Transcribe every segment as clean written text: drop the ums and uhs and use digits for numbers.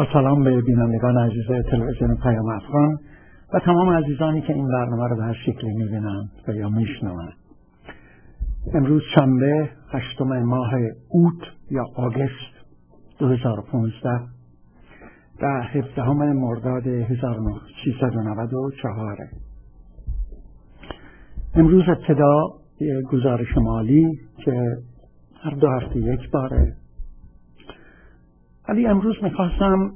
سلام به بینندگان عزیز تلویزیون پیام افغان و تمام عزیزانی که این برنامه رو به هر شکلی میبینند و یا میشنوند. امروز شنبه 8 ماه اوت یا آگوست 2015 و 17 مرداد 1394. امروز ابتدا گزارش مالی که هر 2 هفته یک باره، ولی امروز میخواستم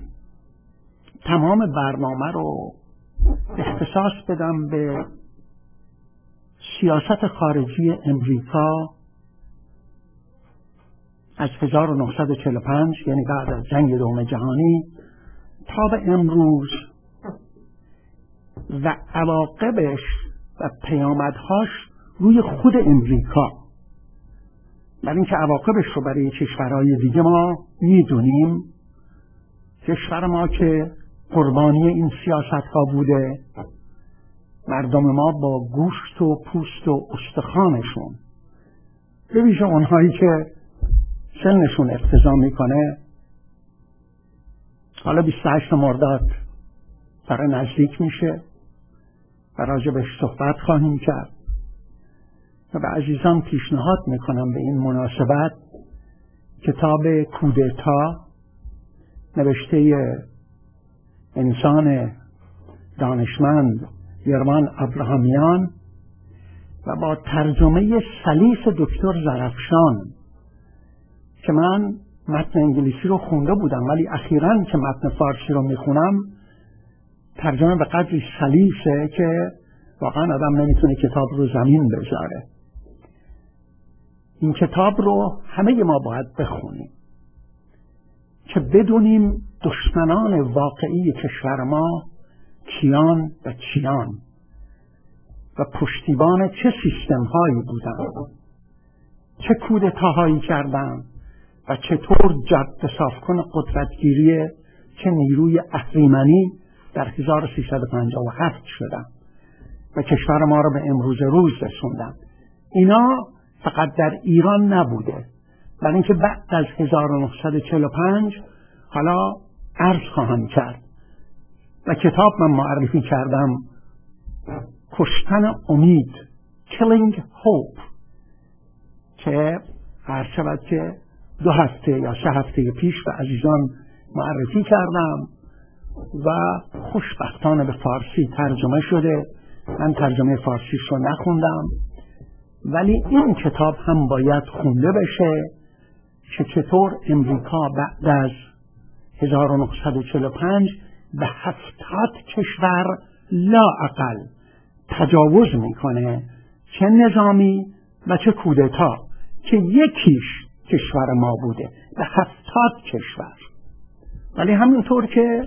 تمام برنامه رو اختصاص بدم به سیاست خارجی امریکا از 1945 یعنی بعد از جنگ دوم جهانی تا به امروز و عواقبش و پیامدهاش روی خود امریکا. برای اینکه عواقبش رو برای کشورهای دیگه ما میدونیم، کشور ما که قربانی این سیاست ها بوده، مردم ما با گوشت و پوست و استخوانشون، به ویژه اونهایی که سنشون اقتضا میکنه، حالا 28 مرداد داره نزدیک میشه و راجبش صحبت خواهیم کرد و به عزیزان پیشنهاد میکنم به این مناسبت کتاب کودتا نوشته انسان دانشمند یرمان ابراهامیان و با ترجمه سلیس دکتر زرفشان که من متن انگلیسی رو خونده بودم ولی اخیراً که متن فارسی رو میخونم ترجمه به قدری سلیسه که واقعا آدم نمیتونه کتاب رو زمین بذاره. این کتاب رو همه ما باید بخونیم که بدونیم دشمنان واقعی کشور ما کیان و چیان و پشتیبان چه سیستم هایی بودن، چه کودتاهایی کردن و چطور جد صافکن قدرتگیری چه نیروی اهریمنی در 1357 شدن و کشور ما رو به امروز روز رسوندن. اینا فقط در ایران نبوده، برای اینکه بعد از 1945 حالا عرض خواهم کرد و کتاب من معرفی کردم کشتن امید، Killing Hope، که هر شود که 2 هفته یا 3 هفته پیش به عزیزان معرفی کردم و خوشبختانه به فارسی ترجمه شده. من ترجمه فارسیش رو نخوندم ولی این کتاب هم باید خونده بشه که چطور امریکا بعد از 1945 به 70 کشور لااقل تجاوز میکنه، چه نظامی و چه کودتا، که یکیش کشور ما بوده، به 70 کشور. ولی همینطور که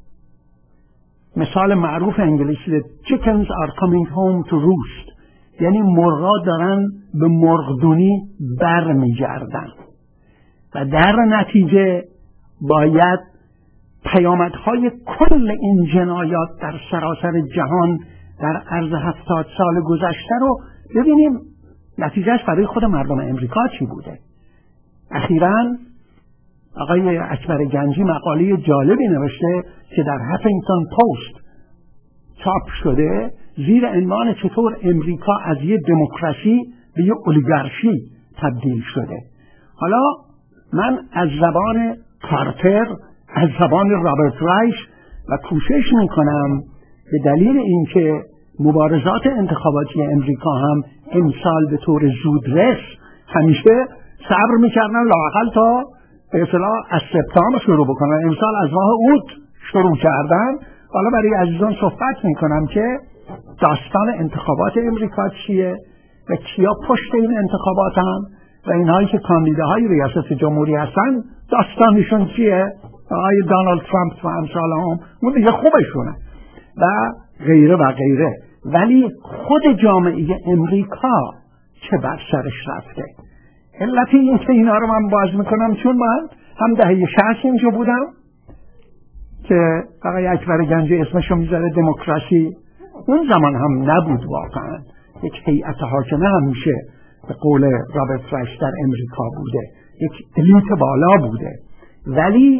مثال معروف انگلیسی chickens are coming home to roost، یعنی مرغا دارن به مرغدونی بر میگردن و در نتیجه باید پیامدهای کل این جنایات در سراسر جهان در عرض 70 سال گذشته رو ببینیم نتیجهش برای خود مردم امریکا چی بوده. اخیراً آقای اکبر گنجی مقاله جالبی نوشته که در هافینگتون پست چاپ شده زیر عنوان چطور امریکا از یه دموکراسی به یه اولیگارشی تبدیل شده. حالا من از زبان کارتر، از زبان رابرت رایش و کوشش میکنم به دلیل اینکه مبارزات انتخاباتی امریکا هم امسال به طور زودرس همیشه صبر میکردن لااقل تا به اصطلاح از سپتامبر شروع بکنن، امسال از ماه اوت شروع کردن. حالا برای عزیزان صحبت میکنم که داستان انتخابات امریکا چیه و کیا پشت این انتخابات هم و اینهایی که کاندیداهای ریاست جمهوری هستن داستانشون چیه، آقای دونالد ترامپ و امثال هم اون دیگه خوبشونه و غیره و غیره. ولی خود جامعه امریکا چه بر سرش رفته؟ علت این که اینا رو من باز میکنم چون من هم دهه 60 اینجا بودم که آقای اکبر گنجی اسمشو میذاره دموکراسی، اون زمان هم نبود واقعا، یک هیئت حاکمه همیشه به قول رابرت رایش در امریکا بوده، یک الیت بالا بوده. ولی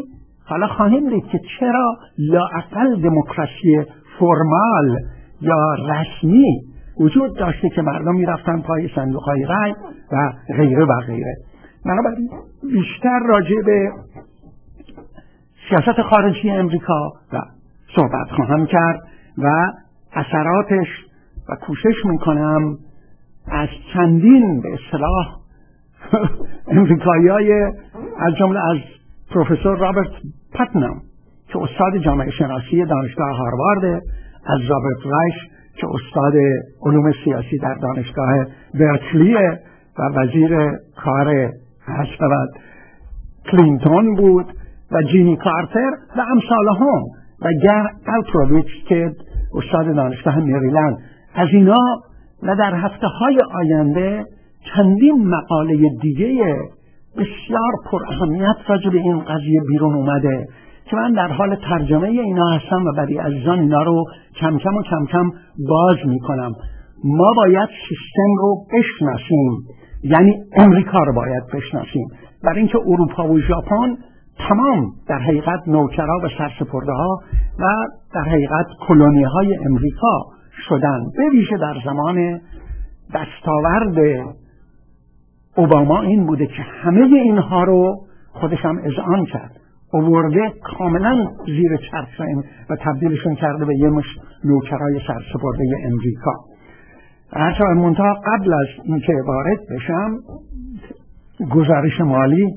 حالا خواهیم دید که چرا لااقل دموکراسی فرمال یا رسمی وجود داشته که مردم میرفتن پای صندوق‌های رای و غیره و غیره. بنابراین بیشتر راجع به سیاست خارجی امریکا و صحبت خواهم کرد و اثراتش و کوشش میکنم از چندین به اصطلاح امریکایی‌های از جمله از پروفسور رابرت پاتنام که استاد جامعه شناسی دانشگاه هاروارد، از رابرت رایش که استاد علوم سیاسی در دانشگاه برکلی و وزیر کار کلینتون بود و جینی کارتر و امثالهم و گر الپروویچ که استاد دانشگاه مریلند. از اینا و در هفته‌های آینده چندین مقاله دیگه بسیار پر اهمیت راجع به این قضیه بیرون اومده که من در حال ترجمه اینا هستم و برای عزیزان اینا رو کم کم باز میکنم. ما باید سیستم رو بشناسیم، یعنی امریکا رو باید بشناسیم، برای اینکه اروپا و ژاپن تمام در حقیقت نوکرها و سرسپرده‌ها و در حقیقت کلونی‌های امریکا شدن. به ویژه در زمان دستاورد اوباما این بوده که همه اینها رو خودش هم اذعان کرد، آورده کاملا زیر چرخ و تبدیلشون کرده به یه مش نوکرای سرسپرده امریکا. هرچند منتها قبل از اینکه وارد بشم، گزارش مالی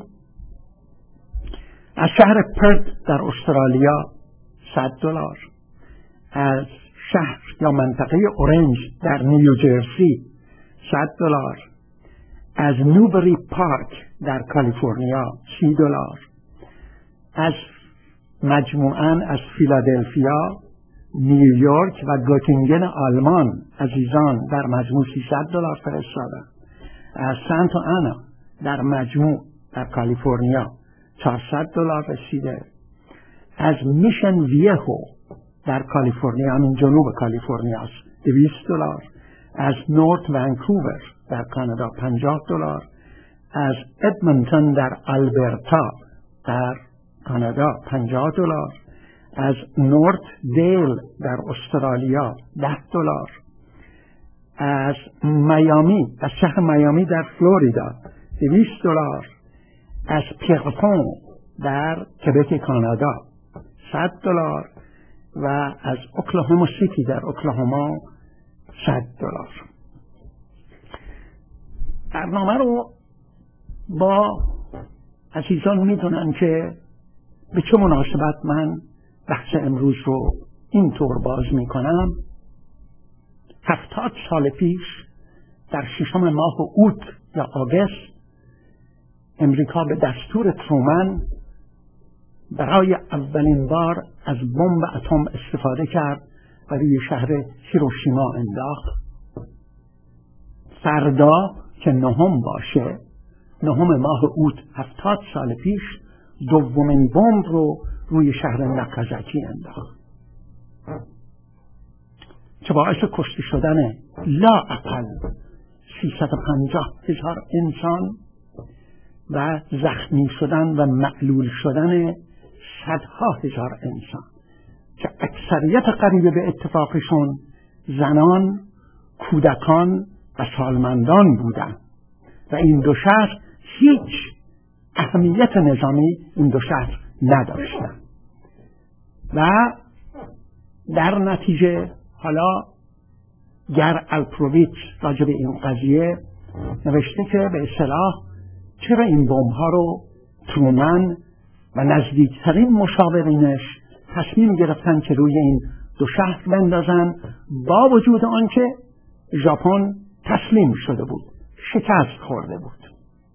از شهر پرت در استرالیا $100، از شهر یا منطقه اورنج در نیوجرسی $100، از نیوبری پارک در کالیفرنیا $30، از مجموعاً از فیلادلفیا، نیویورک و گوتینگن آلمان عزیزان در مجموع $300 فرستادن. از سانتا آنا در مجموع در کالیفرنیا $400 رسیده. از میشن ویهو در کالیفرنیا، همین جنوب کالیفرنیا است، $200. از نورت ونکوور در کانادا $50. از ادمنتون در آلبرتا در کانادا $50. از نورت دیل در استرالیا $10. از میامی، از شهر میامی در فلوریدا $200. از پیرپون در کبک کانادا $100 و از اوکلاهوما سیتی در اوکلاهوما $100. برنامه رو با عزیزان میدونن که به چه مناسبت من بحث امروز رو اینطور باز میکنم. 70 سال پیش در 6 ماه اوت یا آگست امریکا به دستور ترومن برای اولین بار از بمب اتم استفاده کرد و روی شهر هیروشیما انداخت. فردا که 9 باشه، 9 ماه اوت 70 سال پیش، دومین بمب رو روی شهر ناکازاکی انداخت که باعث کشته شدن لااقل 350,000 انسان و زخمی شدن و معلول شدن 100,000 انسان که اکثریت قریب به اتفاقشون زنان، کودکان و سالمندان بودند و این دو شهر هیچ اهمیت نظامی این دو شهر نداشتند و در نتیجه حالا گر الپروویچ راجع به این قضیه نوشته که به اصطلاح چرا این بمب‌ها رو ترومن و نزدیکترین مشاورینش تصمیم گرفتن که روی این دو شهر بندازن، با وجود آنکه ژاپن تسلیم شده بود، شکست خورده بود.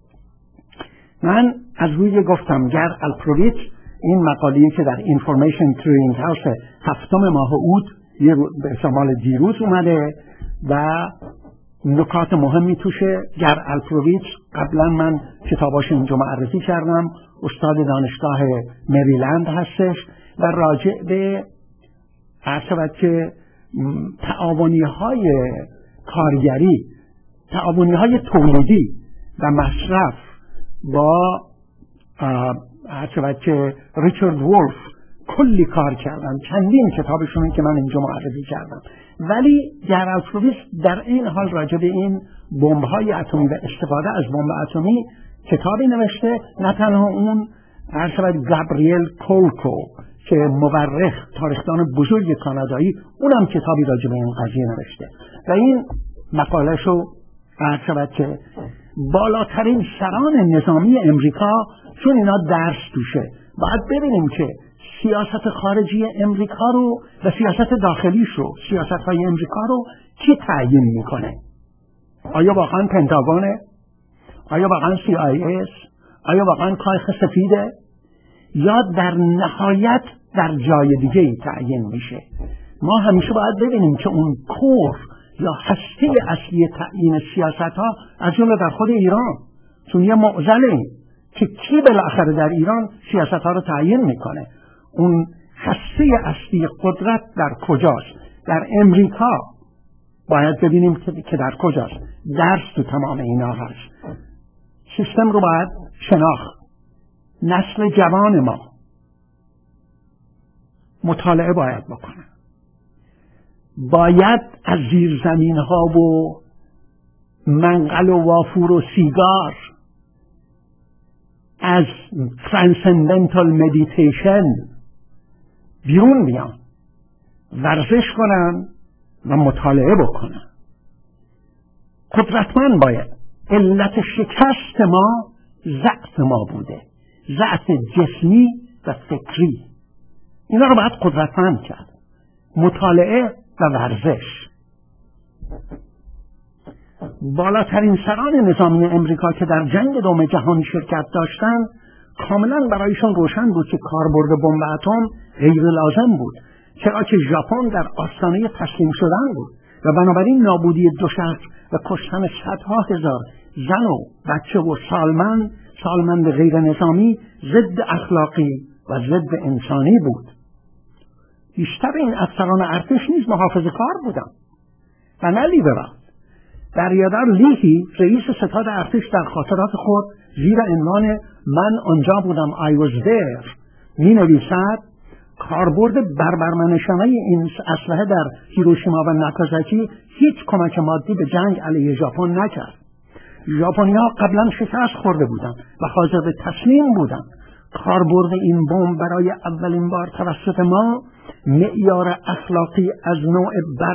من از روی گفتم گر الپروویچ این مقاله‌ای که در اینفورمیشن کلینگ هاوس 7 ماه اوت به شمال دیروز اومده و نکات مهمی توشه. گر الپروویچ قبلا من کتاباش اینجا معرفی کردم، استاد دانشگاه مریلند هستش و راجع به عرض که تعاونی‌های کارگری، تعاونی‌های تولیدی و مصرف با هرچند که ریچارد وولف کلی کار کردن، چندین کتابشون که من اینجا معرفی کردم، ولی گرالفرویس در این حال راجع به این بمب‌های اتمی و استفاده از بمب اتمی کتابی نوشته. نه تنها اون، هرچند گابریل کولکو که مورخ تاریخدان بزرگ کانادایی، اونم کتابی راجع به این قضیه نوشته و این مقاله‌شو هرچند که بالاترین سران نظامی امریکا، چون اینا درس توشه، باید ببینیم که سیاست خارجی امریکا رو و سیاست داخلیش رو، سیاست‌های امریکا رو کی تعیین میکنه؟ آیا واقعا پنتاگونه؟ آیا واقعا CIA؟ آیا واقعا کاخ سفیده؟ یا در نهایت در جای دیگه ای تعیین میشه؟ ما همیشه باید ببینیم که اون کور یا هسته اصلی تعیین سیاست ها از جمله در خود ایران، چون یه معضله که کی بالاخره در ایران سیاست ها رو تعیین میکنه، اون هسته اصلی قدرت در کجاست؟ در امریکا باید ببینیم که در کجاست. درس تو تمام اینا هست. سیستم رو باید شناخت. نسل جوان ما مطالعه باید بکنه، باید از زیرزمین ها و منقل و وافور و سیگار، از ترانسندنتال مدیتیشن بیرون بیان، ورزش کنن و مطالعه بکنن. قدرتمند باید. علت شکست ما ضعف ما بوده، ضعف جسمی و فکری. اینا رو باید قدرتمند کرد. مطالعه و ورزش. بالاترین سران نظامی امریکا که در جنگ دوم جهانی شرکت داشتن، کاملا برایشان روشن بود که کاربرد بمب اتم غیر لازم بود، چرا که ژاپن در آستانه تسلیم شدن بود و بنابراین نابودی دو شهر و کشتن صدها هزار زن و بچه و سالمند غیر نظامی ضد اخلاقی و ضد انسانی بود. بیشتر این افسران ارتش نیز محافظه‌کار بودند و نه لیبرال. در یادار لیهی رئیس ستاد ارتش در خاطرات خود زیر عنوان من آنجا بودم I was there می نویسد کاربرد بربرمنشانه این اسلحه در هیروشیما و ناکازاکی هیچ کمک مادی به جنگ علیه ژاپن نکرد. ژاپنی‌ها قبلا شکست خورده بودند و حاضر به تسلیم بودند. کاربرد این بمب برای اولین بار توسط ما معیار اخلاقی از نوع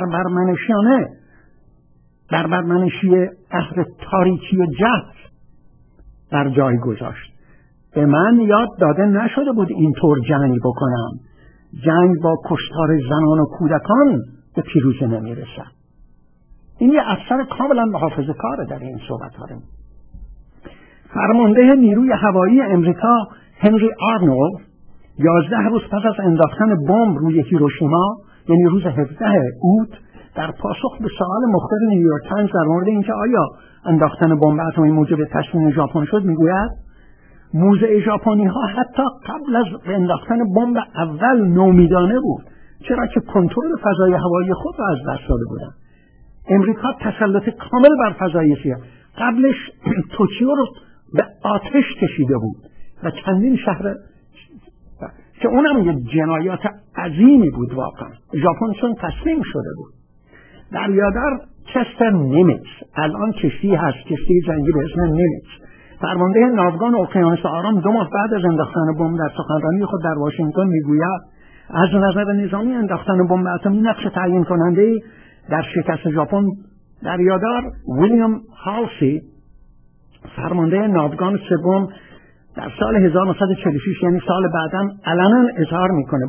بربرمنشی اهل تاریکی و جهل در جای گذاشت. به من یاد داده نشده بود اینطور جنگ بکنم. جنگ با کشتار زنان و کودکان به پیروزی نمیرسد. این یه افسر کاملا محافظه‌کاره در این صحبت ها. فرمانده نیروی هوایی امریکا هنری آرنولد 11 روز پس از انداختن بمب روی هیروشیما، یعنی روز 17 اوت، در پاسخ به سوال مخبر نیویورک تایمز در مورد اینکه آیا انداختن بمب اتمی موجب تسلیم ژاپن شد، میگوید موضع ژاپنی ها حتی قبل از انداختن بمب اول نومیدانه بود، چرا که کنترل فضای هوایی خود را از دست داده بودند. امریکا تسلط کامل بر فضای سیاه. قبلش توکیو رو به آتش کشیده بود و چندین شهر که اونم یه جنایات عظیمی بود واقعا. ژاپن چون تسلیم شده بود. در یادار چستر نیمیتز، الان کشتی هست، کشتی جنگی به اسم نیمیتز، فرمانده ناوگان اقیانوس آرام 2 ماه بعد از انداختن بمب در سخنرانی خود در واشنگتن میگوید از نظر نظامی انداختن بمب اتمی نقش تعیین کننده در شکست ژاپن. در یادار ویلیام هالسی، فرمانده ناوگان سوم، در سال 1946 یعنی سال بعداً علنا اظهار میکنه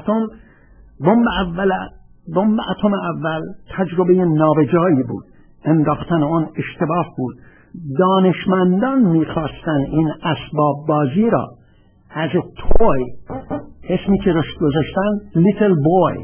بمب اتم اول تجربه نابجایی بود، انداختن آن اشتباه بود. دانشمندان میخواستن این اسباب بازی را از توی، اسمی که روش گذاشتن لیتل بوی،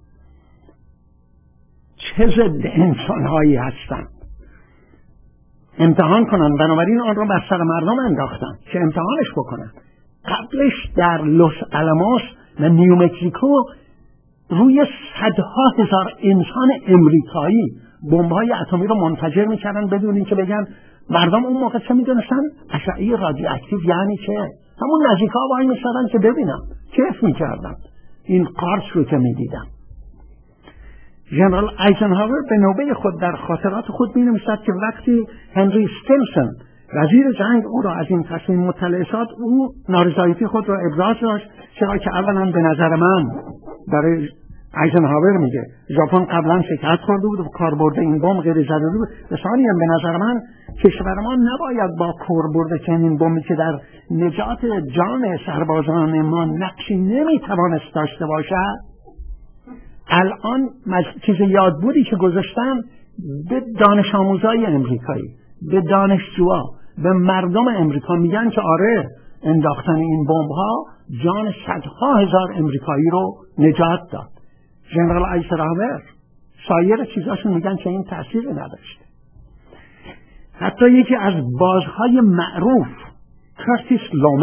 چه ضد انسانهایی هستند، امتحان کنن. بنابراین آن را بر سر مردم انداختن که امتحانش بکنن. قبلش در لوس آلاموس و نیومکزیکو روی صدها هزار انسان امریکایی بمب‌های اتمی رو منفجر می‌کردن بدون اینکه بگن. مردم اون موقع چه می‌دونستن؟ اشعه رادیواکتیو یعنی چه؟ همون نزدیکا وای می‌شدن که ببینن، کیف می‌کردن این قارچ رو که می‌دیدن. ژنرال آیزنهاور به نوبه خود در خاطرات خود می‌نویسد که وقتی هنری ستیلسن وزیر جنگ او را از این تصمیم مطلع ساخت، او نارضایتی خود را ابراز داشت، چرا که اولا به نظر من برای آیزنهاور میگه ژاپن قبلا شکست خورده بود و کاربرد این بمب غیر ضروری بود. ثانیاً به نظر من کشور ما نباید با کاربرد چنین بمبی که در نجات جان سربازان ما نقشی نمیتوانست داشته باشد، الان چیز یادبودی که گذاشتن به دانش آموزای امریکایی، به دانشجوها، به مردم امریکا میگن که آره انداختن این بمب ها جان صدها هزار امریکایی رو نجات داد. ژنرال آیزنهاور سایر چیزاشون میگن که این تأثیر نداشته. حتی یکی از بازهای معروف کرتیس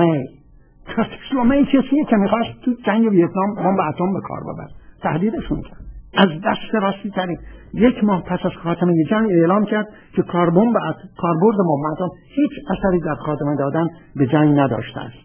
لومی کسیه که میخواست تو جنگ ویتنام بمب اتم به کار ببره، تهدیدشون کرد. از دست راستی ترین 1 ماه پس از خاتمه جنگ اعلام کرد که کاربرد بمب اتم هیچ اثری در خاتمه دادن به جنگ نداشته است.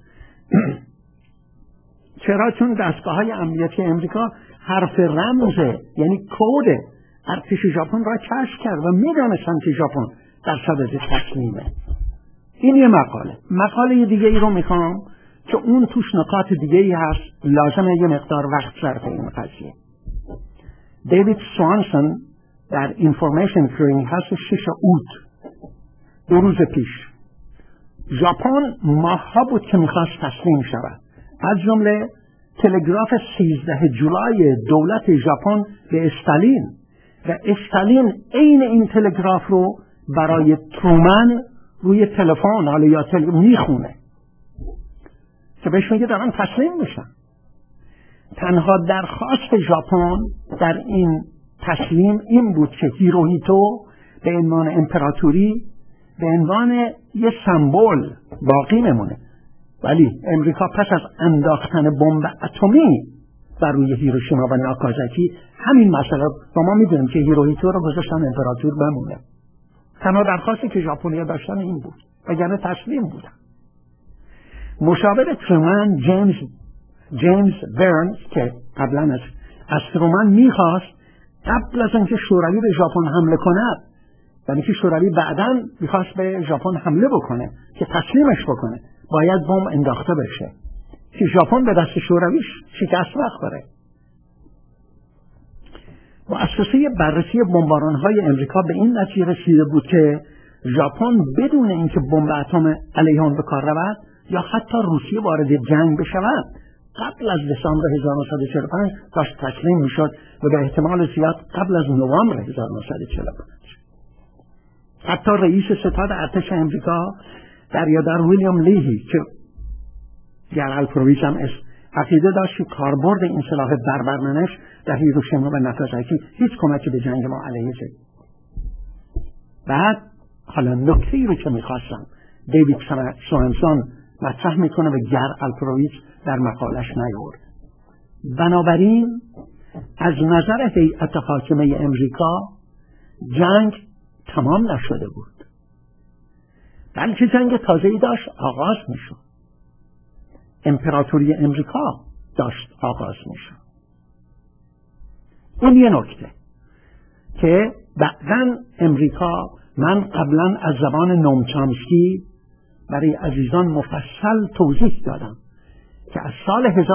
چرا؟ چون دستگاه‌های امنیتی امریکا حرف رمز یعنی کد ارتش ژاپن را کشف کرد و می‌دانستن که ژاپن در صدد تسلیمه. این یه مقاله دیگه ای رو میخوام که اون توش نکات دیگه ای هست، لازمه یه مقدار وقت صرف این قضیه. دیوید سوانسون در اینفورمیشن کلینگ هست 6 اوت 2 روز پیش ژاپن ماه‌ها بود که میخواست تسلیم شود، از جمله تلگراف 13 جولای دولت ژاپن به استالین و استالین عین این تلگراف رو برای ترومن روی تلفن حالا یا میخونه که بهش میگه دارن تسلیم میشن. تنها درخواست ژاپن در این تسلیم این بود که هیروهیتو به عنوان امپراتوری به عنوان یه سمبل باقی نمونه. ولی امریکا پس از انداختن بمب اتمی بر روی هیروشیما و ناکازاکی همین مسئله با ما میدونیم که هیروهیتو رو گذاشتن امپراتور بمونه. تنها درخواستی که ژاپنیا داشتن این بود، وگرنه تسلیم بودن. مشاور ترومن جیمز برنز که قبلا از ترومن میخواست قبل از اینکه شوروی به ژاپن حمله کند، یعنی که شوروی بعداً میخواست به ژاپن حمله بکنه که تسلیمش بکنه، باید بمب انداخته بشه که ژاپن به دست شوروی شکست نخوره. مؤسسه بررسی بمباران‌های امریکا به این نتیجه رسیده بود که ژاپن بدون اینکه بمب اتم علیه آن به کار رود یا حتی روسیه وارد جنگ بشود قبل از دسامبر 1945 داشت تسلیم میشد و به احتمال زیاد قبل از نوامبر 1945. حتی رئیس ستاد ارتش امریکا دریادر ویلیام لیهی که گرال پرویز هم عقیده داشت که کاربرد این سلاح بربرمنش در هیروشیما و ناکازاکی هیچ کمکی به جنگ ما علیه شد. بعد حالا نکته‌ای رو که میخواستم دیوید سوانسون مطرح میکنه و گرال پرویز در مقالش نیاورد. بنابراین از نظر هیئت حاکمه امریکا جنگ تمام نشده بود، بلکه جنگ تازه‌ای داشت آغاز میشد. امپراتوری امریکا داشت آغاز میشد. اون یه نکته که بعداً امریکا، من قبلا از زبان نوم چامسکی برای عزیزان مفصل توضیح دادم که از سال 1939-40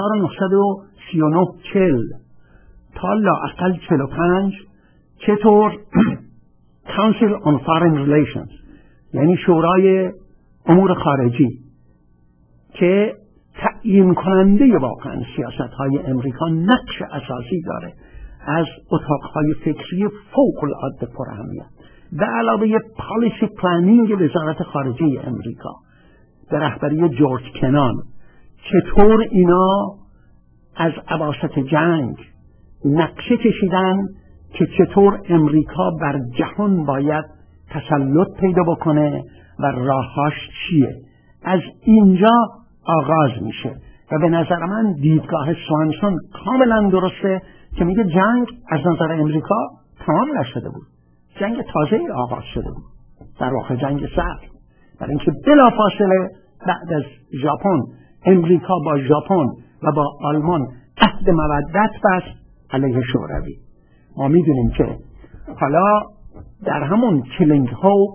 تا لااقل 45 چطور Council on Foreign Relations یعنی شورای امور خارجی که تعیین کننده واقعا سیاست‌های امریکا نقش اساسی داره، از اتاق‌های فکری فوق العاده پراهمیت به علاوه پالیسی پلانینگ وزارت خارجه امریکا به رهبری جورج کنان، چطور اینا از اواسط جنگ نقشه کشیدن که چطور امریکا بر جهان باید تسلط پیدا بکنه و راهاش چیه. از اینجا آغاز میشه و به نظر من دیدگاه سوانسون کاملا درسته که میگه جنگ از نظر امریکا تمام نشده بود، جنگ تازه آغاز شده بود، در واقع جنگ سرد، برای اینکه بلافاصله بعد از ژاپن امریکا با ژاپن و با آلمان عهد مودت بست علیه شوروی. ما میدونیم که حالا در همون کلینگ هوپ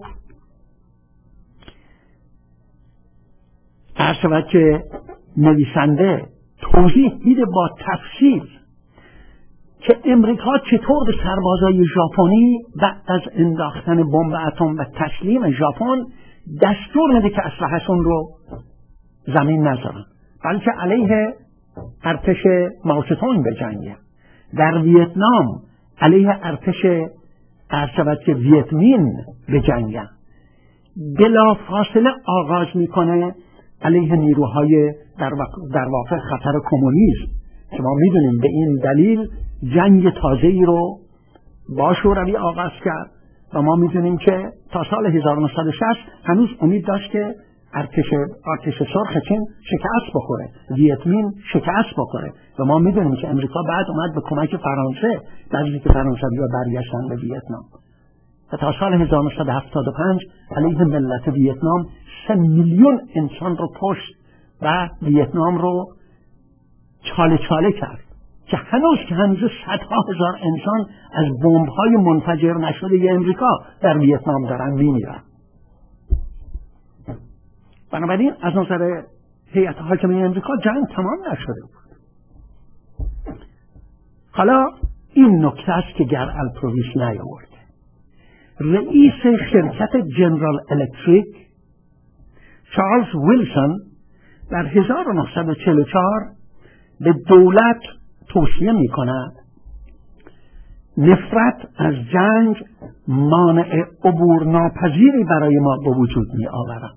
هر شود که نویسنده توضیح میده با تفصیل که امریکا چطور به سربازای ژاپنی بعد از انداختن بمب اتم و تسلیم ژاپن دستور میده که اسلحه‌شون رو زمین نذارن، بلکه علیه ارتش ماوتسه بجنگن. در ویتنام علیه ارتش ویت مین بجنگن. بلا فاصله آغاز میکنه علیه نیروهای در واقع خطر کمونیسم که ما میدونیم به این دلیل جنگ تازه‌ای رو با شوروی آغاز کرد و ما میدونیم که تا سال 1960 هنوز امید داشت که ارتش سرخ چین شکست بخوره، ویت مین شکست بخوره و ما میدونیم که امریکا بعد اومد به کمک فرانسه بعد که فرانسوی‌ها برگشتن به ویتنام و تا سال 1975 علیه ملت ویتنام 3 میلیون انسان رو کشت و ویتنام رو چاله چاله کرد که هنوز صدها هزار انسان از بمب‌های منفجر نشده امریکا در ویتنام دارن میمیرن. بنابراین از نظر هیئت حاکمه امریکا جنگ تمام نشده بود. حالا این نکته است که گر الپرویس نیاورده. رئیس شرکت جنرال الکتریک چارلز ویلسون در 1944 به دولت توصیه می کند نفرت از جنگ مانع عبور ناپذیری برای ما به وجود می آورد.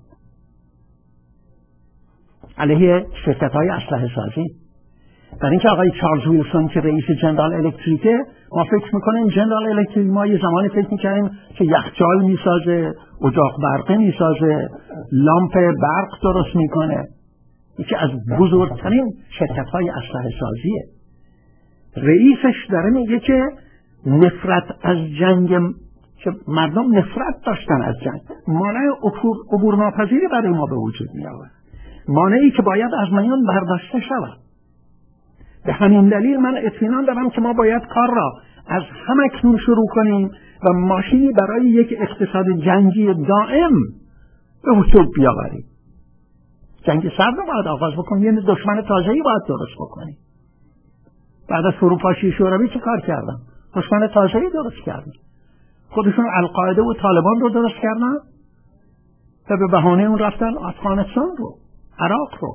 علیه شرکت‌های اسلحه سازی. برای اینکه آقای چارلز ویلسون که رئیس جنرال الکتریکه، ما فکر میکنیم جنرال الکتریک، ما یه زمانی فکر میکنیم که یخچال میسازه، اجاق برقی میسازه، لامپ برق درست میکنه. یکی از بزرگترین شرکت‌های اسلحه سازیه. رئیسش داره میگه که نفرت از جنگ، که مردم نفرت داشتن از جنگ، مانع عبور ناپذیری برای ما به وجود می آورد، مانعی که باید از میان برداشته شود. به همین دلیل من اطمینان دارم که ما باید کار را از همکنون شروع کنیم و ماشینی برای یک اقتصاد جنگی دائم به وجود بیاوریم. جنگ سرد رو باید آغاز بکنیم، یعنی دشمن تازه‌ای باید درست بکنیم. بعد از فروپاشی شوروی چه کار کردن؟ دشمن تازه‌ای درست کردن. خودشون القاعده و طالبان رو درست کردن و به بهانه اون رفتن افغانستان رو، عراق رو،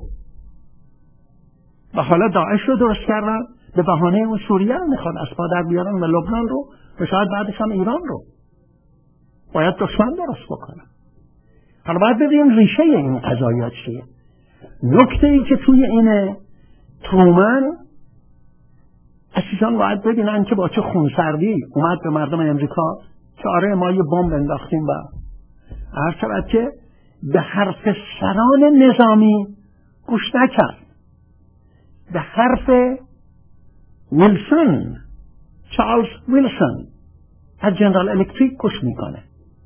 و حالا داعش رو درست کردن به بهانه اون سوریه رو میخوان از پا در بیارن و لبنان رو و شاید بعدش هم ایران رو. باید دشمن درست بکنن. حالا باید ببینیم ریشه این قضایا چیه. نکته ای که توی اینه، ترومن عزیزان باید ببینن که با چه خونسردی اومد به مردم امریکا که آره ما یه بمب انداختیم و هر شود که به حرف سران نظامی گوش نکرد، به حرف ویلسون، چارلز ویلسون از جنرال الکتریک گوش میکنه.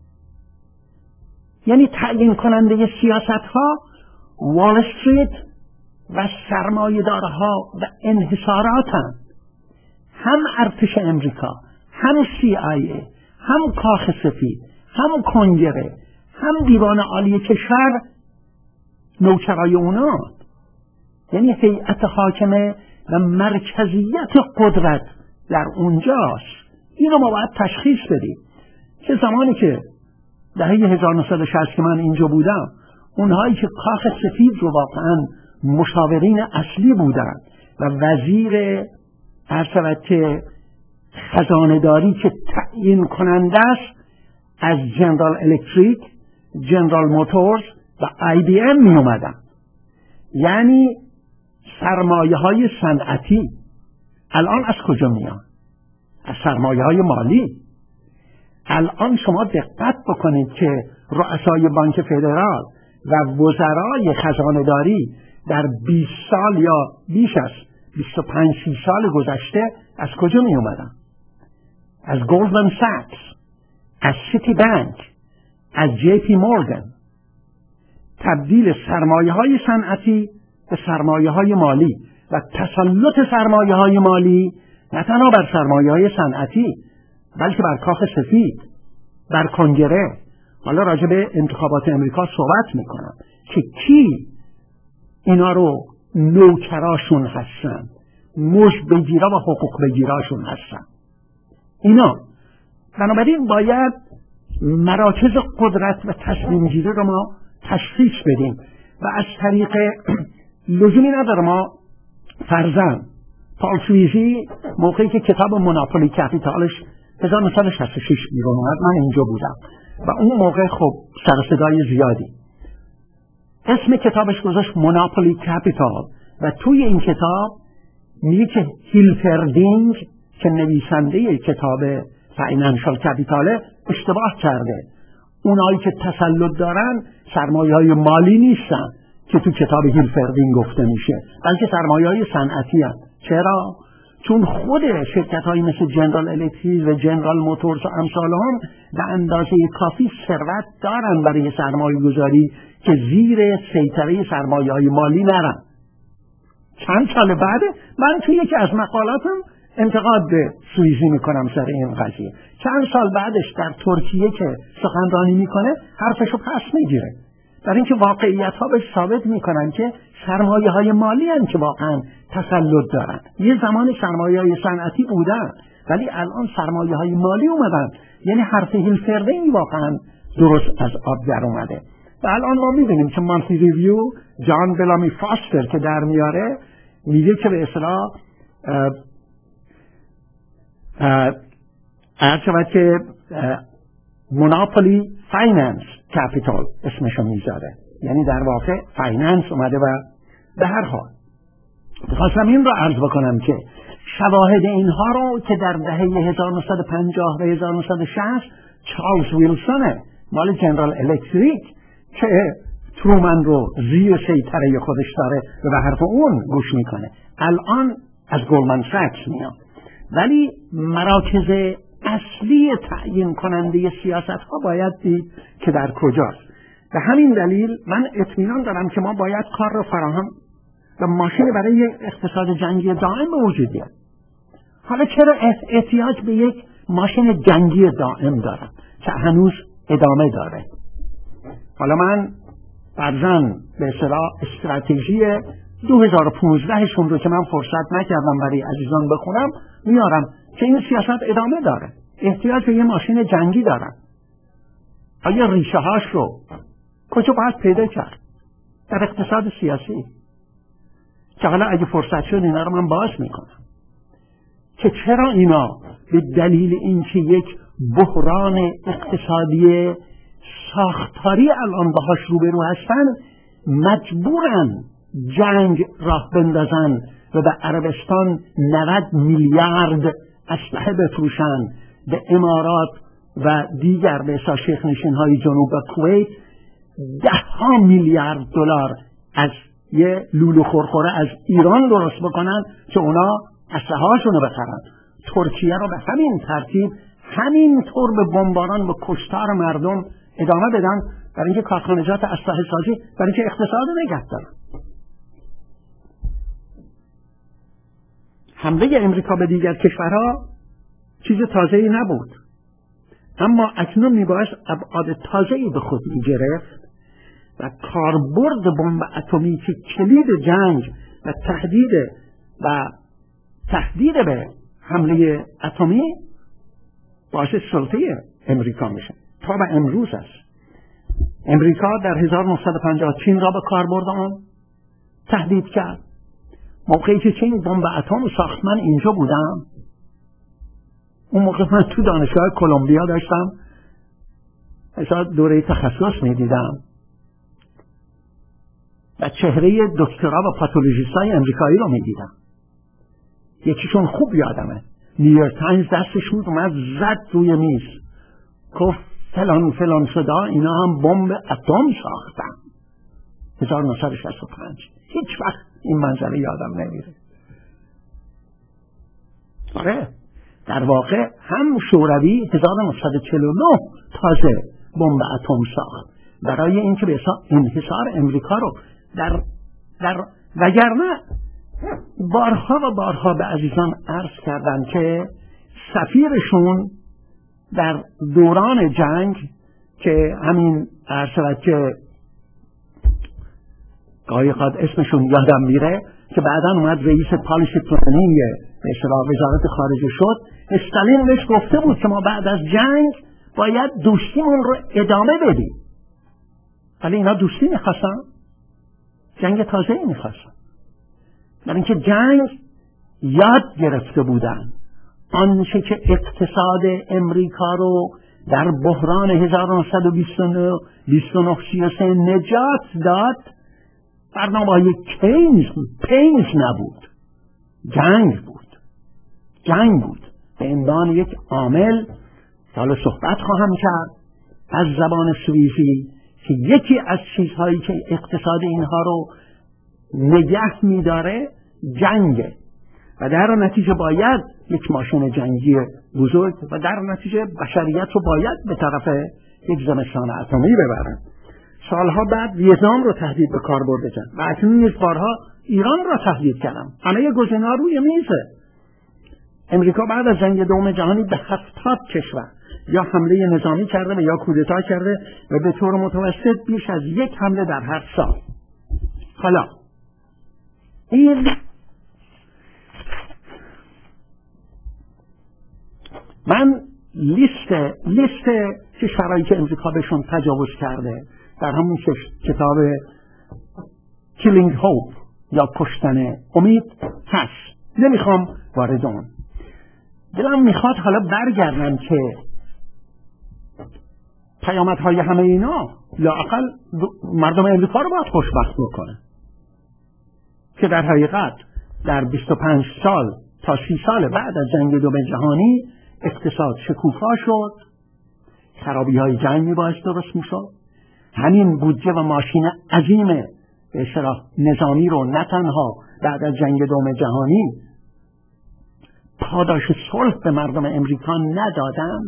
یعنی تعیین کننده سیاست ها وال استریت و سرمایه‌دارها و انحصاراتن. هم ارتش امریکا، هم CIA، هم کاخ سفید، هم کنگره، هم دیوان عالی کشور نوکرای اونا. یعنی هیئت حاکمه و مرکزیت قدرت در اونجاست. اینو ما باید تشخیص بدیم که زمانی که دهه 1960 که من اینجا بودم، اونهایی که کاخ سفید رو واقعا مشاورین اصلی بودن و وزیر که خزانه‌داری که تعیین کننده است از جنرال الکتریک، جنرال موتورز و IBM می اومدن. یعنی سرمایه های صنعتی الان از کجا میان؟ از سرمایه های مالی. الان شما دقت بکنید که رؤسای بانک فدرال و وزرای خزانه‌داری در 20 سال یا بیش از 25-30 سال گذشته از کجا می اومدن؟ از گلدمن ساکس، از سیتی بانک، از جی پی مورگان، تبدیل سرمایه‌های صنعتی به سرمایه‌های مالی و تسلط سرمایه‌های مالی نه تنها بر سرمایه‌های صنعتی بلکه بر کاخ سفید، بر کنگره. حالا راجع به انتخابات امریکا صحبت میکنم که کی اینا رو نوکراشون هستن، مشت بگیرا و حقوق بگیراشون هستن اینا. بنابراین باید مراکز قدرت و تصمیم گیری رو ما تشخیص بدیم و از طریق لزومی نداره ما فرضاً پال سویزی موقعی که کتاب مونوپولی کپیتالش 1966 بیرون اومد، من اینجا بودم و اون موقع خب سر صدای زیادی اسم کتابش گذاشت مونوپولی کپیتال و توی این کتاب میگه که هیلفردینگ که نویسنده کتاب فاینانشال کپیتاله اشتباه کرده. اونایی که تسلط دارن سرمایه‌های مالی نیستن که تو کتاب هیلفردینگ گفته میشه، بلکه سرمایه‌های صنعتی هستن. چرا؟ چون خود شرکت‌هایی مثل جنرال الکتریک و جنرال موتورز و امثال هم به اندازه کافی ثروت دارن برای سرمایه‌گذاری که زیر سیطره سرمایه‌های مالی نرن. چند سال بعد من توی یکی از مقالاتم انتقاد به سویزی میکنم سر این قضیه. چند سال بعدش در ترکیه که سخنرانی میکنه حرفشو پس میگیره، در اینکه واقعیت ها بهش ثابت میکنن که سرمایه های مالی هم که واقعا تسلط دارن. یه زمان سرمایه های صنعتی بودن ولی الان سرمایه های مالی اومدن، یعنی حرف هیلفردینگ واقعا درست از آب در اومده. و الان ما میبینیم که مانثلی ریویو جان بلامی فاستر که در میاره میگه که به اصطلاح شود که مونوپولی فایننس کپیتال اسمشو میذاره، یعنی در واقع فایننس اومده. و به هر حال خواستم این رو عرض بکنم که شواهد اینها رو که در دهه 1950 و 1960 چارلز ویلسونه مال جنرال الکتریک که ترومن رو زیر سیطره خودش داره و به حرف اون گوش میکنه، الان از گلدمن ساکس میاد. ولی مراکز اصلی تعیین کننده سیاست ها باید دید که در کجاست. به همین دلیل من اطمینان دارم که ما باید کار رو فراهم و ماشین برای اقتصاد جنگی دائم به وجود بیاد. حالا چرا احتیاج به یک ماشین جنگی دائم دارم که هنوز ادامه داره؟ حالا من فرضاً به اصطلاح استراتژی 2015 شون رو که من فرصت نکردم برای عزیزان بخونم میارم که این سیاست ادامه داره، احتیاج به یه ماشین جنگی دارن. آیا ریشه هاش رو کجا باید پیدا کرد؟ در اقتصاد سیاسی که حالا اگه فرصت شد اینا رو من باز میکنم که چرا اینا به دلیل اینکه یک بحران اقتصادی ساختاری الان باهاش روبرو هستن مجبورن جنگ راه بندازن و به عربستان 90 میلیارد اسلحه بفروشن، به امارات و دیگر به اصطلاح شیخ نشین‌های جنوب و کویت 10 میلیارد دلار از یه لولو خورخوره از ایران درست بکنن که اونا اسلحه‌هاشون رو بخرن. ترکیه رو به همین ترتیب همینطور به بمباران و کشتار مردم ادامه بدن برای اینکه کارخانجات اسلحه سازی، برای اینکه اقتصاد رو نگه دارن. حمله امریکا به دیگر کشورها چیز تازه‌ای نبود، اما اکنون میبایست ابعاد تازه‌ای به خود گرفت و کاربرد بمب اتمی که کلید جنگ و تهدید به حمله اتمی باعث سلطه امریکا میشه. تا به امروز است. امریکا در 1950 چین را به کاربرد آن تهدید کرد. موقعی که چین بمب اتم ساخت من اینجا بودم، اون موقع من تو دانشگاه کلمبیا داشتم مثلا دوره تخصص میدیدم و چهره دکترا و پاتولوژیستای امریکایی رو میدیدم. یکیشون خوب یادمه، نیویورک تایمز دستش بود اومد زد روی میز گفت فلان فلان صدا اینا هم بمب اتم ساختن 1965. هیچ وقت این منظره یادم نمیره. آره، در واقع هم شوروی 1949 تازه بمب اتم ساخت برای اینکه به انحصار امریکا رو وگرنه بارها و بارها به عزیزان عرض کردن که سفیرشون در دوران جنگ که همین عرض شد که گاهی قد اسمشون یادم میره که بعداً اومد رئیس پالیسی پلنینگ به اصطلاح وزارت خارجه شد، استالین بهش گفته بود که ما بعد از جنگ باید دوستیمون رو ادامه بدیم. ولی اینا دوستی میخواستن، جنگ تازه‌ای میخواستن، برای اینکه جنگ یاد گرفته بودن آنچه که اقتصاد امریکا رو در بحران 1929-33 نجات داد برنامه‌های کینز نبود، جنگ بود به عنوان یک عامل. حالا صحبت خواهم کرد از زبان سوئیسی که یکی از چیزهایی که اقتصاد اینها رو نگه می‌داره جنگه و در نتیجه باید یک ماشین جنگی بزرگ و در نتیجه بشریت رو باید به طرف یک زمستان اتمی ببرن. سالها بعد ویتنام رو تهدید به کار برده جنگ و اکنون نیز بارها ایران را تهدید کردن. همه گزینه‌ها روی میزه. امریکا بعد از جنگ دوم جهانی به 70 کشور یا حمله نظامی کرده و یا کودتا کرده و به طور متوسط بیش از یک حمله در هر سال. حالا این من لیست کشورهایی که امریکا بهشون تجاوز کرده در همون کتاب Killing Hope یا کشتن امید هست، نمیخوام وارد اون. دلم میخواد حالا برگردم که پیامدهای همه اینا لااقل مردم امریکا رو باید خوشبخت بکنه که در حقیقت در 25 سال تا 30 سال بعد از جنگ دوم جهانی اقتصاد شکوفا شد، خرابی های جنگ میبایست درست میشد. همین بودجه و ماشین عظیم به اصطلاح نظامی رو نه تنها بعد از جنگ دوم جهانی پاداش صلح به مردم امریکا ندادن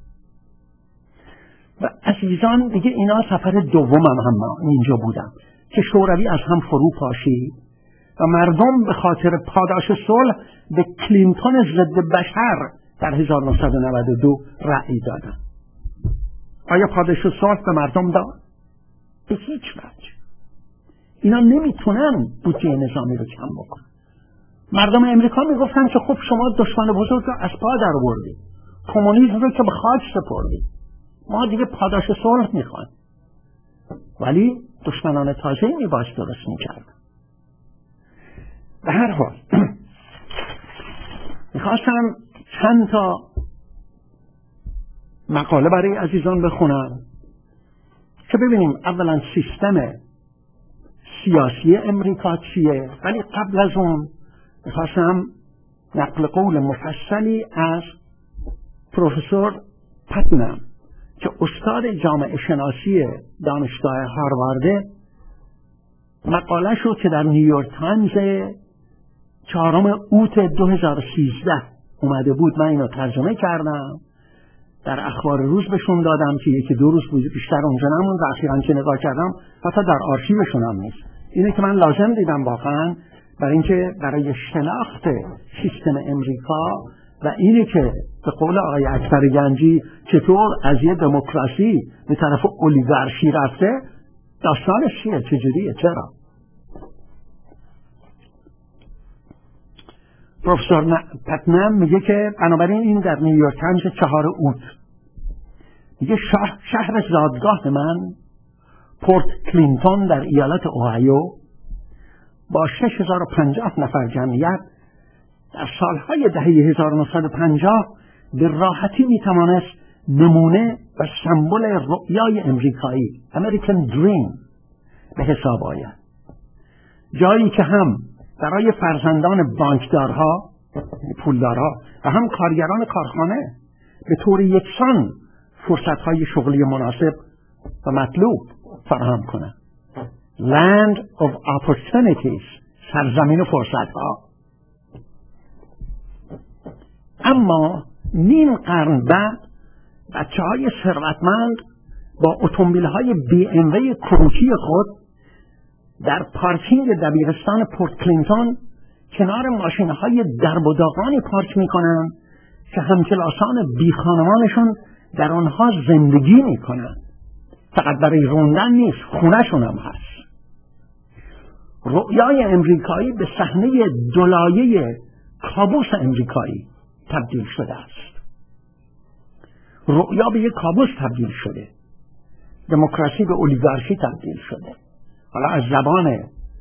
و عزیزان دیگه اینا سفر دومم هم اینجا بودم که شوروی از هم فرو پاشید و مردم به خاطر پاداش صلح به کلینتون ضد بشر در 1992 رأی دادن. آیا پاداش صلح به مردم داد؟ به هیچ وجه. اینا نمیتونن بودجه نظامی رو کم بکنن. مردم امریکا میگفتن که خب شما دشمن بزرگ رو از پا در آوردید، کمونیسم رو که به خاک سپردید، ما دیگه پاداش صلح میخوایم. ولی دشمنان تازه‌ای میباید درست میکرد. به هر حال میخواستم چند تا مقاله برای عزیزان بخونم که ببینیم اولا سیستم سیاسی امریکا چیه، ولی قبل از اون میخواستم نقل قول مفصلی از پروفسور پتنم که استاد جامعه شناسی دانشگاه هاروارد مقاله شد که در نیویورک تایمز 4 اوت 2013 اومده بود. من اینو ترجمه کردم، در اخبار روز بهشون دادم که 1-2 روز بود، بیشتر اونجا نموند و اخیراً که نگاه کردم حتی در آرشیوشون هم نیست. اینه که من لازم دیدم واقعاً برای اینکه برای شناخت سیستم امریکا و اینه که به قول آقای اکبر گنجی چطور از یه دموکراسی به طرف اولیگارشی رفته، داستانش چیه، چجوریه، چرا. پروفسور پتنم میگه که بنابراین این در نیویورک تایمز 4 اوت میگه شهر زادگاه من پورت کلینتون در ایالت اوهایو با 6050 نفر جمعیت در سالهای دهه 1950 به راحتی میتوانست نمونه و سمبل رؤیای امریکایی American Dream به حساب آید. جایی که هم برای فرزندان بانکدارها، پولدارها و هم کارگران کارخانه به طور یکسان فرصتهای شغلی مناسب و مطلوب فراهم کنند. Land of Opportunities، سرزمین فرصتها. اما نیم قرن بعد بچه‌های ثروتمند با اتومبیل‌های BMW کروکی خود در پارکینگ دبیرستان پورت کلینتون کنار ماشین‌های درب و داغانی پارک می‌کنند که همکلاسان بی خانمانشون در آنها زندگی می‌کنند. فقط برای روندن نیست، خونه‌شون هم هست. رؤیای امریکایی به صحنه دولایه کابوس امریکایی تبدیل شده است. رؤیا به یک کابوس تبدیل شده. دموکراسی به اولیگارشی تبدیل شده. حالا از زبان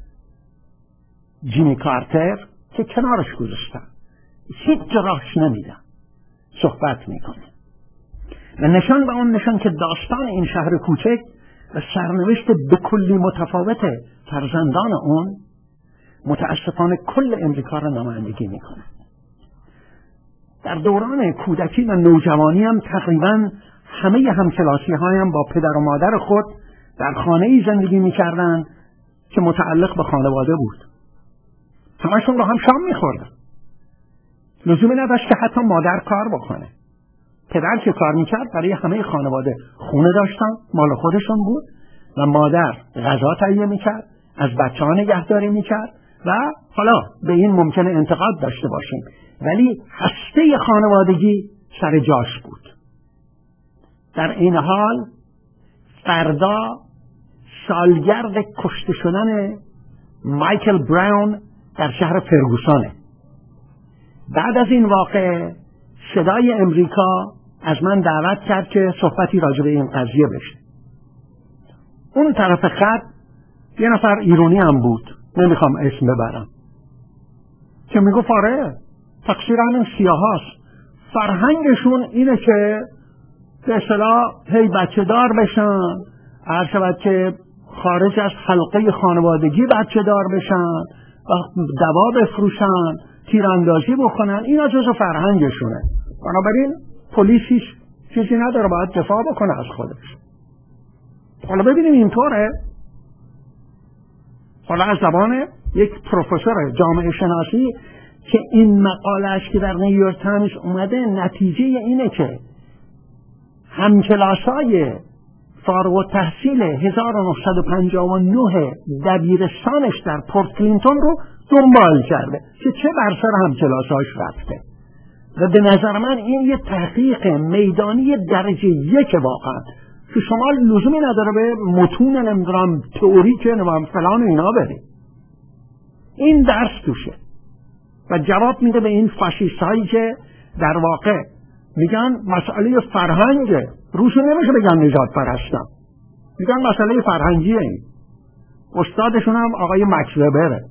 جیمی کارتر که کنارش گذاشتن، هیچ راهش نمیدن، صحبت میکنه و نشان به اون نشان که داستان این شهر کوچک و سرنوشت به کلی متفاوت فرزندان اون متاسفانه کل امریکا را نمایندگی میکنه. در دوران کودکی و نوجوانی هم تقریبا همه همکلاسی هایم با پدر و مادر خود در خانه ای زندگی میکردند که متعلق به خانواده بود. همشون با هم شام میخوردن. لزومی نداشت که حتی مادر کار بکنه. پدر که کار میکرد برای همه خانواده خونه داشتن، مال خودشون بود و مادر غذا تهیه میکرد، از بچه ها نگهداری میکرد و حالا به این ممکنه انتقاد داشته باشیم ولی هسته خانوادگی سر جاش بود. در این حال فردا سالگرد کشته شدن مایکل براون در شهر فرگوسانه. بعد از این واقعه صدای امریکا از من دعوت کرد که صحبتی راجع به این قضیه بشه. اون طرف خط یه نفر ایرانی هم بود، نمیخوام اسم ببرم، که میگفت آره تقصیر همین سیاهاست، فرهنگشون اینه که به اصطلاح هی بچه دار بشن، هر شود که خارج از حلقه خانوادگی بچه دار بشن و دوا بفروشن، تیراندازی بکنن، اینا جزو فرهنگشونه، بنابراین پلیسیش چیزی نداره، باید دفاع بکنه از خودش. حالا ببینیم اینطوره. حالا از زبان یک پروفسور جامعه شناسی که این مقالهش که در نیویورک تایمز اومده نتیجه اینه که همکلاسای فارغ التحصیل 1959 دبیرستانش در پورت کلینتون رو دنبال کرده که چه بر سر همکلاساش رفته و به نظر من این یه تحقیق میدانی درجه یک واقعا که شما لزومی نداره به متون نمیدونم تئوری که نمیم فلان اینا برید. این درس توشه و جواب میده به این فاشیست هایی که در واقع میگن مسئله فرهنگه، روشون نمیشه بگن نجات پرستم، میگن مسئله فرهنگیه. این استادشون هم آقای مکس وبره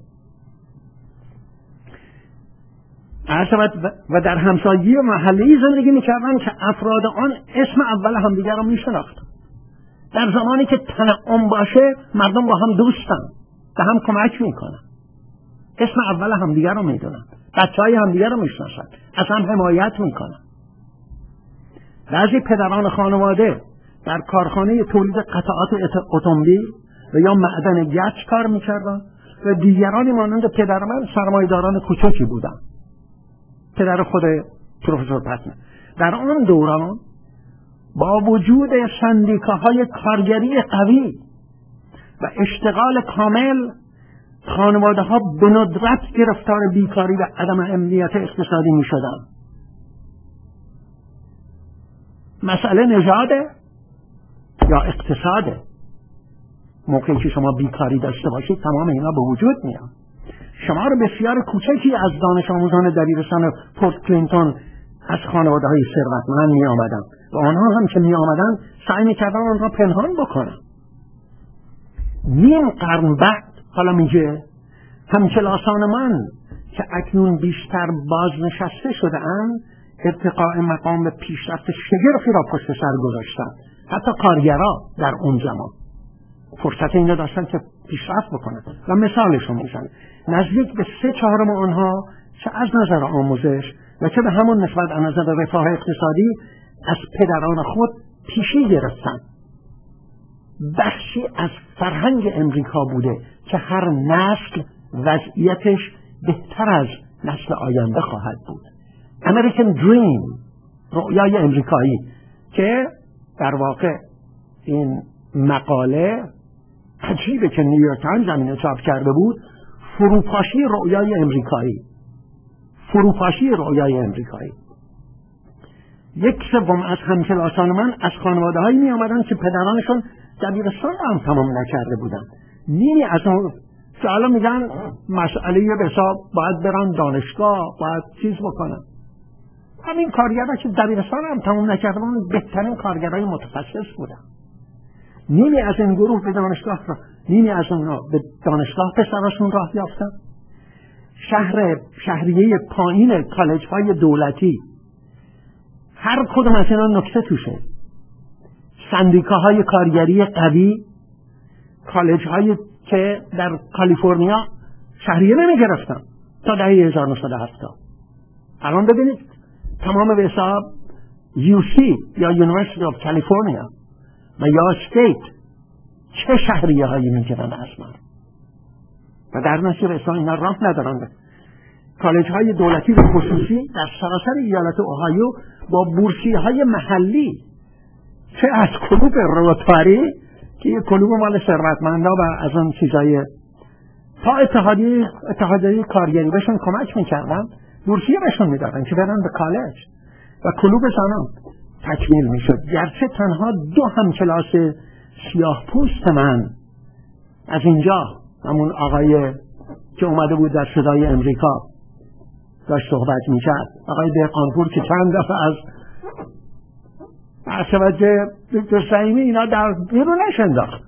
و در همسایگی محلی زندگی میکردن که افراد آن اسم اول همدیگر رو میشناختن. در زمانی که تنعم باشه مردم با هم دوستن، به هم کمک میکنن، اسم اول همدیگر رو میدونن، بچهای همدیگر رو میشناسن، از هم حمایت میکنن. بعضی پدران خانواده در کارخانه تولید قطعات اتومبیل و یا معدن گچ کار میکردن و دیگرانی مانند پدر من سرمایه‌داران کوچکی بودن. پدر خود پروفسور پتنر در آن دوران با وجود سندیکاهای کارگری قوی و اشتغال کامل خانواده ها به ندرت گرفتار بیکاری و عدم امنیت اقتصادی می شدن. مسئله نژاده یا اقتصاده. موقعی که شما بیکاری داشته باشید تمام اینا به وجود میاد. شمار بسیار کوچکی از دانش آموزان دبیرستان پورت کلینتون از خانواده های ثروتمند می آمدن و آنها هم که می آمدن سعی می کردن آنها پنهان بکنن. نیم قرن بعد حالا میگه همکلاسان من که اکنون بیشتر بازنشسته شده اند ارتقاء مقام و پیشرفت شگرفی را پشت سر گذاشتند. حتی کارگرها در اون زمان فرصت اینو داشتن که پیشرفت بکنن و مثالشون میزنه. نزدیک به 3/4 آنها چه از نظر آموزش و چه به همون نسبت از نظر رفاه اقتصادی از پدران خود پیشی گرفتن. بخشی از فرهنگ امریکا بوده که هر نسل وضعیتش بهتر از نسل آینده خواهد بود. American Dream رؤیای امریکایی که در واقع این مقاله عجیبه که نیویورک تایمز زمینه چاپ کرده بود، فروپاشی رؤیای امریکایی. فروپاشی رؤیای امریکایی. 1/3 از همکلاسان من از خانواده هایی می آمدن که پدرانشون دبیرستان هم تمام نکرده بودن. نیمی از اون که حالا میگن مسئله به حساب باید برن دانشگاه، باید چیز بکنن. همین کارگرها که دبیرستان هم تمام نکرده بودن بهترین کارگرای متخصص بودن. نیمی از این گروه به دانشگاه نیمی از اونها به دانشگاه پسراشون راه یافتن. شهریه پایین کالج های دولتی هر کدوم از اینا نکته توشه. سندیکاهای کارگری قوی، کالج هایی که در کالیفرنیا شهریه نمی گرفتن تا دهه 1970. الان ببینید تمام به حساب UC یا یونیورسیتی آف کالیفرنیا و یا استیت چه شهریه هایی می گیرن از من و در نتیجه به حساب اینا راه ندارن. کالج های دولتی و خصوصی در سراسر ایالت اوهایو با بورسیه های محلی، چه از کلوب روتاری که یه کلوب مال ثروتمندا و از اون چیزای تا اتحادیه کارگری بهشون کمک میکردن، بورسیه بهشون میدادن که برن به کالج و کلوب زنان تکمیل میشد. گرچه تنها 2 همکلاس سیاه پوست من از اینجا، همون آقای که اومده بود در صدای امریکا داشت صحبت میکرد، آقای دهقانپور که چند دفعه از توجه دکتر سعیمی اینا در بیرونش انداخت،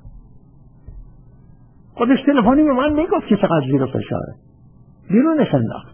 خودش تلفنی به من میگفت که چقدر زیر فشاره، بیرونش انداخت.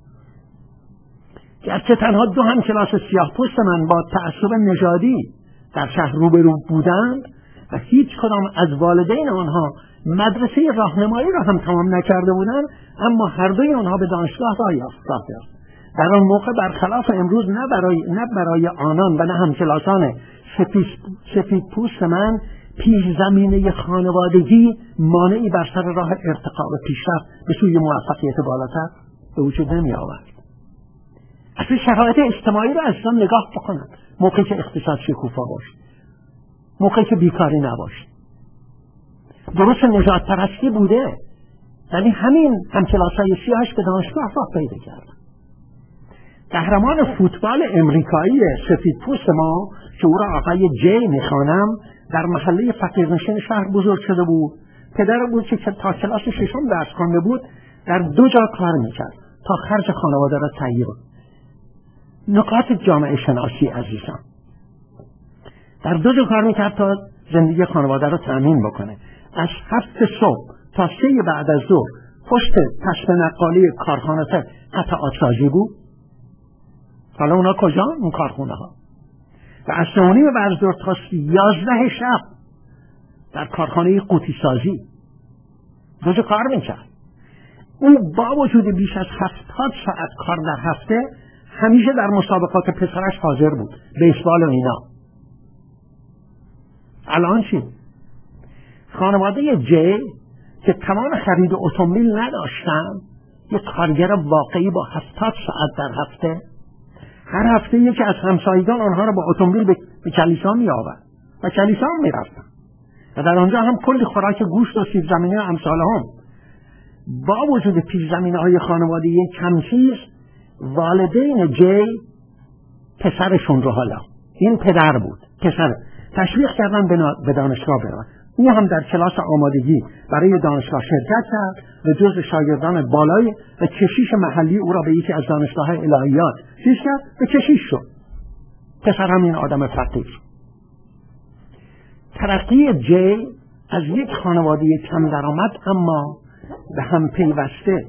گرچه تنها 2 همکلاس سیاه پوست من با تعصب نژادی در شهر روبرو بودند و هیچ کدام از والدین آنها مدرسه راهنمایی را هم تمام نکرده بودند، اما هر دوی آنها به دانشگاه راه یافت. در آن موقع برخلاف امروز نه برای آنان و نه همکلاسان سفید پوست من پیش زمینه خانوادگی مانعی بر سر راه ارتقا و پیشرفت به سوی موفقیت بالاتر به وجود نمی آورد. اصلا شرایط اجتماعی را اصلا نگاه بکنند. موقعی که اقتصاد شکوفا باشه، موقعی که بیکاری نباشه، درست نجات پرستی بوده، یعنی همین همکلاسای سیاهش به دانشگاه راه پیدا کردن. قهرمان فوتبال امریکایی سفید پوست ما که او را آقای جی میخوانم، در محله فقیرنشین شهر بزرگ شده بود. پدر بود که تا کلاس 6 درس خوانده بود در 2 جا کار میکرد تا خرج خانواده را تهیه کنه. نکات جامعه شناسی عزیزم، در 2 جا کار میکرد تا زندگی خانواده را تأمین بکنه. از 7 صبح تا 3 بعد از ظهر پشت پشت نقالی کارخانه قطعات سازی بود. حالا اونا کجا؟ اون کارخونه ها. و از 9:30 بعد از ظهر تا 11 شب در کارخانه قوطی سازی 2 جا کار میکرد. او با وجود بیش از 70 ساعت کار در هفته همیشه در مسابقات پسرش حاضر بود، بیسبال و اینا. الان چی؟ خانواده جی که توان خرید اتومبیل نداشتن، یک کارگر واقعی با 70 ساعت در هفته، هر هفته یکی از همسایگان آنها را با اتومبیل به کلیسا می آورد و کلیسا هم می رفتن و در آنجا هم کلی خوراک گوشت و سیب زمینی و امثال هم. با وجود پیش زمینه های خانوادگی کمچیز، والدین جی پسرشون رو، حالا این پدر بود، پسر تشویق کردن به دانشگاه برن. او هم در کلاس آمادگی برای دانشگاه شرکت کرد و جزو شاگردان بالای و کشیش محلی او را به یکی از دانشگاه الهیات چیز کرد و کشیش شد. پسر هم این آدم فقیر. ترقی جی از یک خانواده کم درآمد اما به هم پیوسته،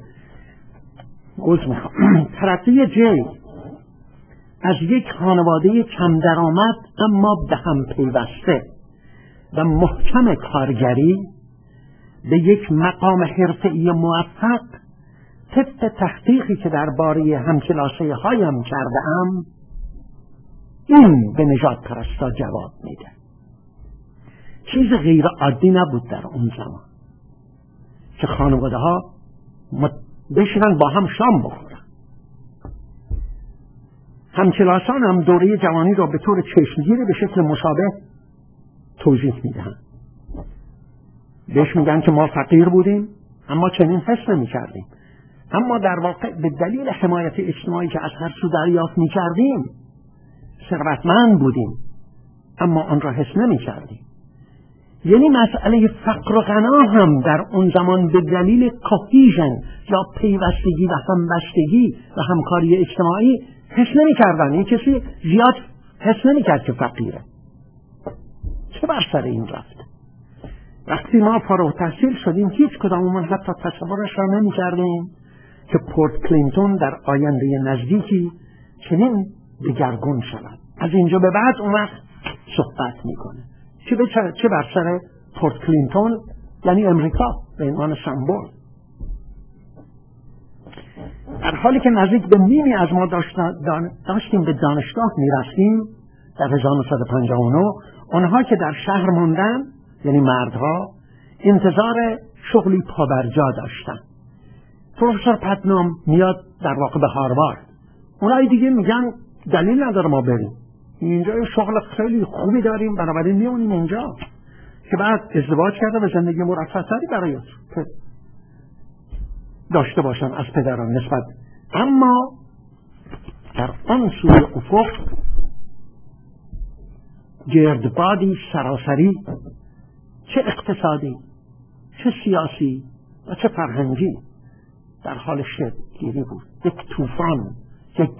ترقی جی از یک خانواده کم درآمد اما به هم پیوسته و محکم کارگری به یک مقام حرفه‌ای موفق، طبق تحقیقی که درباره همکلاسه هایم کردم، این به نجات پرستا جواب میده. چیز غیر عادی نبود در اون زمان که خانواده ها بشینن با هم شام بخورن. همکلاسان هم دوره جوانی را به طور چشمگیری به شکل مشابه توضیح میدهند. بهش میگن که ما فقیر بودیم اما چنین حس نمی‌کردیم، اما در واقع به دلیل حمایت اجتماعی که از هر سو دریافت می‌کردیم ثروتمند بودیم اما آن را حس نمی‌کردیم. یعنی مسئله فقر و غنا هم در اون زمان به دلیل کوهیژن یا پیوستگی و همبستگی و همکاری اجتماعی حس نمی‌کردن. این کسی زیاد حس نمی‌کرد که فقیره. چه بر سر این رفت؟ وقتی ما فارغ التحصیل شدیم هیچ کداممون حتی تصورش را نمی‌کردیم که پورت کلینتون در آینده نزدیکی چنین دگرگون شود. از اینجا به بعد اون وقت صحبت میکنه چه بر سر پورت کلینتون، یعنی امریکا به عنوان سمبل. در حالی که نزدیک به نیمی از ما داشتیم به دانشگاه میرفتیم در 1959، آنها که در شهر موندن یعنی مردها انتظار شغلی پابرجا داشتن. پروفسور پتنام میاد در واقع به هاروارد، اونایی دیگه میگن دلیل نداره ما بریم، اینجا شغل خیلی خوبی داریم بنابراین میمونیم اینجا، که بعد ازدواج کرده و زندگی مرفه‌تری برای داشته باشن از پدران نسبت. اما در آن سوی افق گردبادی سراسری، چه اقتصادی، چه سیاسی و چه فرهنگی، در حال شکل‌گیری بود. یک طوفان، یک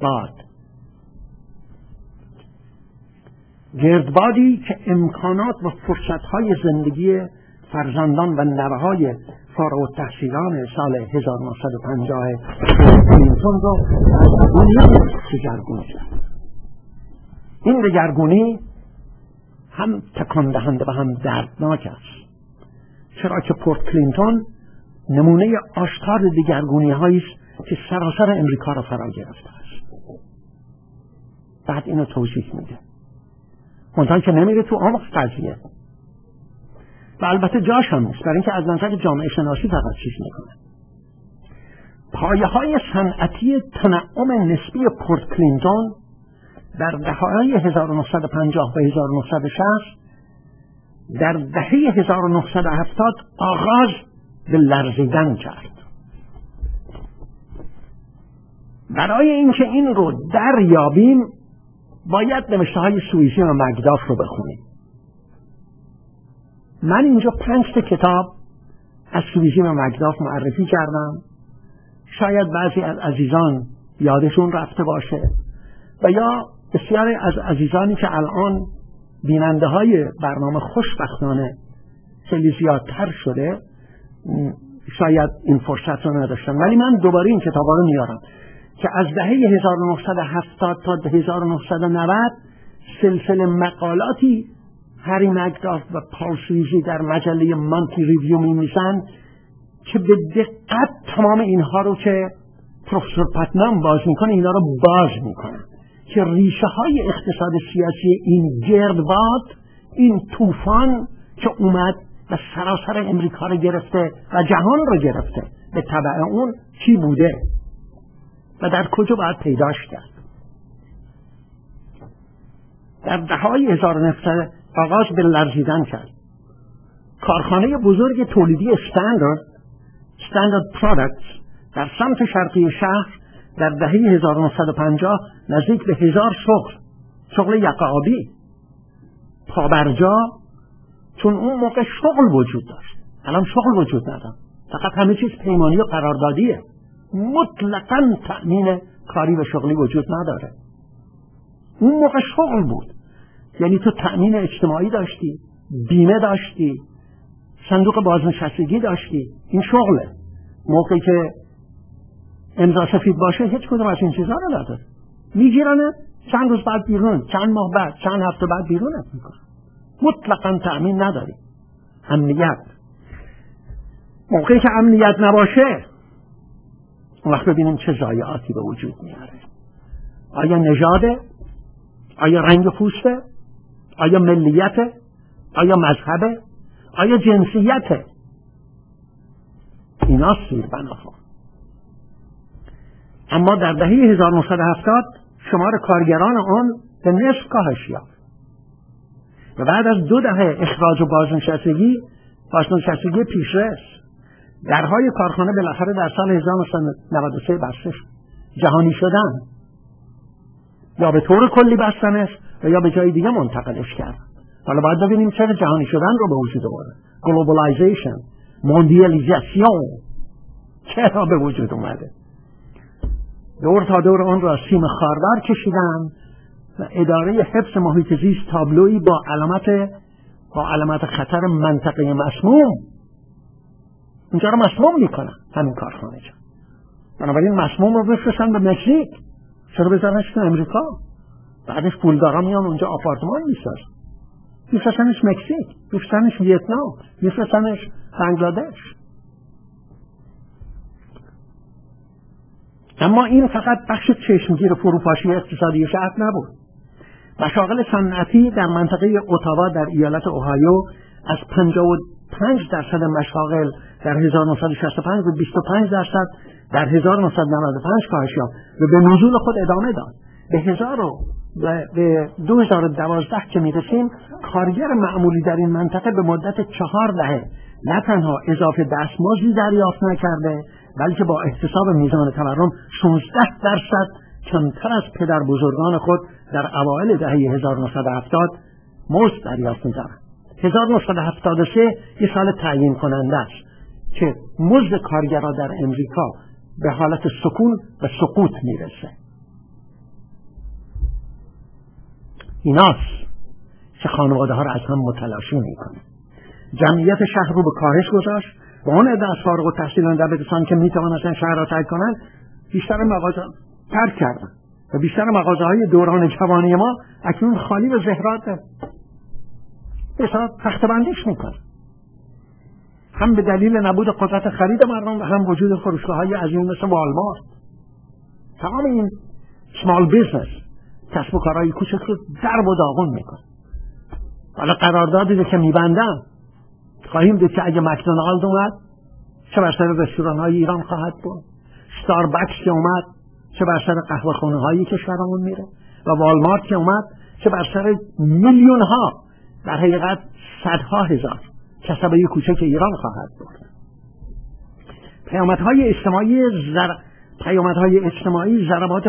گردبادی که امکانات و فرصت‌های زندگی فرزندان و نوه‌های فارغ التحصیلان سال 1950 کلینتون رو دگرگون کرد. این دگرگونی هم تکان دهنده و هم دردناک است، چرا که پورت کلینتون نمونه آشکار دگرگونی هایی است که سراسر امریکا را فرا گرفته است. بعد اینو توضیح میده، منتها که نمیره تو عمق قضیه و البته جاش هم نیست، برای اینکه از نظر جامعه شناسی فقط چیز میکنه. پایه های صنعتی تنعم نسبی پورت کلینتون در دهه‌های 1950 و 1960 در دهه 1970 آغاز به لرزیدن کرد. برای اینکه این رو دریابیم باید نوشته‌های سوئیسی و مکداف رو بخونیم. من اینجا 5 کتاب از سوئیسی و مکداف معرفی کردم، شاید بعضی از عزیزان یادشون رفته باشه و یا بسیاری از عزیزانی که الان بیننده های برنامه خوشبختانه خیلی زیادتر شده شاید این فرصت رو نداشتن، ولی من دوباره این کتابا رو میارم که از دهه 1970 تا 1990 سلسله مقالاتی هری مکداف و پال سوئیسی در مجله مانتی ریویو می‌نویسن که به دقت تمام اینها رو که پروفسور پتنام باز میکنه اینا رو باز میکنن که ریشه های اقتصاد سیاسی این گردباد، این طوفان که اومد و سراسر امریکا رو گرفته و جهان رو گرفته به تبع اون چی بوده و در کجا باید پیداش کرد. در دهه‌های 1900 آغاز به لرزیدن کرد. کارخانه بزرگ تولیدی استاندارد پروداکتس در سمت شرقی شهر در دهه 1950 نزدیک به 1000 شغل یقه‌آبی پابرجا، چون اون موقع شغل وجود داشت، الان شغل وجود نداره، فقط همه چیز پیمانی و قراردادیه، مطلقاً تأمین کاری و شغلی وجود نداره. اون موقع شغل بود، یعنی تو تأمین اجتماعی داشتی، بیمه داشتی، صندوق بازنشستگی داشتی، این شغله. موقعی که امضا سفید باشه هیچ کدوم از این چیزها رو نداره، میگیرنه چند روز بعد بیرون، چند ماه بعد، چند هفته بعد بیرونت میکنه، مطلقاً تأمین نداری. امنیت، موقعی که امنیت نباشه اون وقت ببینیم چه ضایعاتی به وجود میاره. آیا نژاده؟ آیا رنگ پوسته؟ آیا ملیته؟ آیا مذهبه؟ آیا جنسیته؟ اینا سیر بناها. اما در دهه 1970 شمار کارگران آن به نصف کاهش یافت و بعد از 2 دهه اخراج و بازنشستگی پیشرس، درهای کارخانه بالاخره در سال 1993 بسته شد. جهانی شدن، یا به طور کلی بستنش و یا به جای دیگه منتقلش کرد. حالا باید ببینیم چرا جهانی شدن رو به وجود آورد. گلوبالایزیشن، موندیالیزاسیون چرا به وجود اومده؟ دور تا دور اون را سیم خاردار کشیدن و اداره حفظ محیط زیست تابلویی با علامت خطر منطقه مسموم اینجا رو مسموم میکنن همین کارخانه جا. بنابراین مسموم رو بفرستن به مکزیک، چرا بذارنش تو امریکا؟ بعدش پولدارا میان اونجا آپارتمان میسازن، میفرستنش مکزیک، میفرستنش ویتنام، میفرستنش بنگلادش. اما این فقط بخش چشمگیر فروپاشی اقتصادی شهر نبود. مشاغل صنعتی در منطقه اتاوا در ایالت اوهایو از 55% مشاغل در 1965 به 25% در 1995 کاهش یافت و به نزول خود ادامه داد. به 2012 که میرسیم کارگر معمولی در این منطقه به مدت 4 دهه نه تنها اضافه دستمزدی دریافت نکرده، بلکه با احتساب میزان تورم 16% کمتر از پدر بزرگان خود در اوایل دهه 1970 مزد دریافت می‌کردند. 1973 یه سال تعیین کننده است که مزد کارگرها در امریکا به حالت سکون و سقوط میرسه. ایناست که خانواده ها را از هم متلاشی میکنه. جمعیت شهر رو به کاهش گذاشت و اون عده از فارغ التحصیلان دبیرستان که میتوانستن شهر را ترک کنند بیشتر مغازه ترک کردن و بیشتر مغازه های دوران جوانی ما اکنون خالی و زهراته. بسیار تخته‌بندیش میکنه، هم به دلیل نبود قدرت خرید مردم و هم وجود فروشگاه‌های عظیم مثل والمارت. تمام این سمال بیزنس، کسب و کارهای کوچک رو درب و داغون میکنه. حالا قراردادی که میبندن خواهیم دید که اگه مکدونالد اومد چه بر سر رستوران‌های ایران خواهد بود، ستاربکس که اومد چه بر سر قهوه‌خانه‌های کشورمون میره و والمارت که اومد چه بر سر میلیون‌ها، در حقیقت صدها هزار کسبه کوچک ایران خواهد بود. پیامدهای اجتماعی ضربات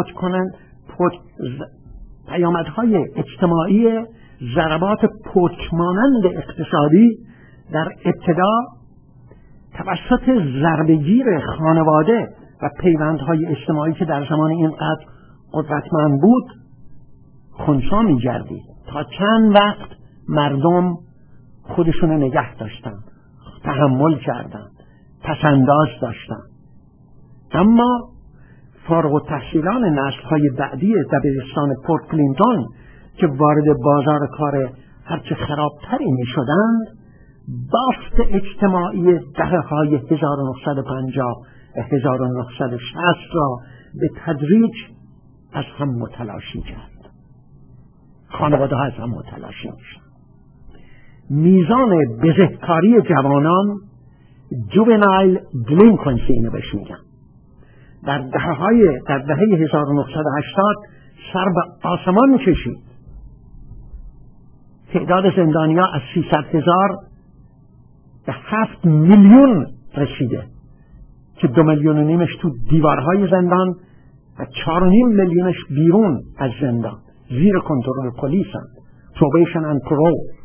پتکمانند اقتصادی در ابتدا توسط ضربه‌گیر خانواده و پیوندهای اجتماعی که در زمان اینقدر قدرتمند بود خنثی می‌گردید تا چند وقت مردم خودشون نگه داشتن، تحمل کردن، پسنداز داشتن. اما فارغ التحصیلان نسل‌های بعدی دبیرستان پورت کلینتون که وارد بازار کار هرچه خرابتری می شدند، بافت اجتماعی دهه‌های 1950 و 1960 را به تدریج از هم متلاشی کرد. خانواده ها از هم متلاشی میشن. میزان بزهکاری جوانان، جوونایل دلینکونسی اینو بهش میگن، در دهه 1980 سر به آسمان کشید. تعداد زندانیا از 300,000 به 7 میلیون رسیده که 2.5 میلیونش تو دیوارهای زندان و 4.5 میلیونش بیرون از زندان زیر کنترل پلیس هستند. probation and parole.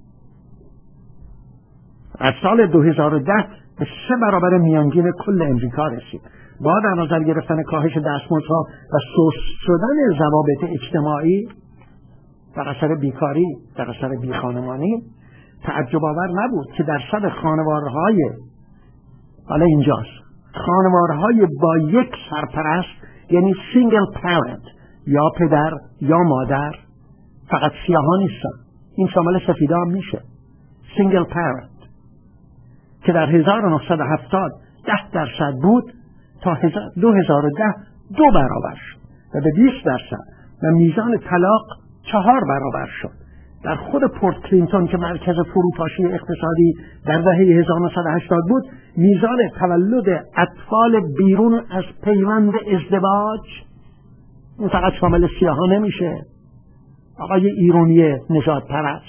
از سال 2010 به 3 برابر میانگین کل امریکا رسید. با در نظر گرفتن کاهش دستمزدها و سست شدن ضوابط اجتماعی در اثر بیکاری، در اثر بیخانمانی، تعجب آور نبود که درصد خانوارهای حالا اینجاست، خانوارهای با یک سرپرست، یعنی سینگل پرنت، یا پدر یا مادر، فقط سیاها نیستن، این شامل سفیدا هم میشه، سینگل پرنت، که در 1970 10% بود تا 2010 2 برابر شد و به 20% و میزان طلاق 4 برابر شد. در خود پورت کلینتون که مرکز فروپاشی اقتصادی در دهه 1980 بود، میزان تولد اطفال بیرون از پیوند ازدواج این فقط شامل سیاها نمیشه. آقای ایرونی نژاد پرست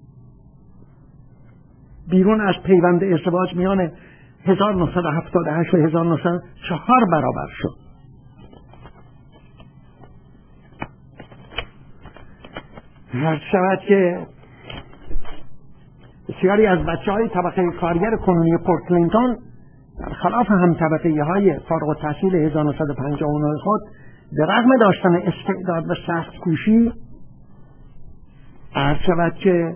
بیرون از پیوند ازدواج میان 1978 و 1904 برابر شد. هر شود که بسیاری از بچه‌های طبقه کارگر کنونی پورت کلینتون در خلاف هم طبقه های فارغ التحصیل 1959 خود به رغم داشتن استعداد و سخت کوشی هر شود که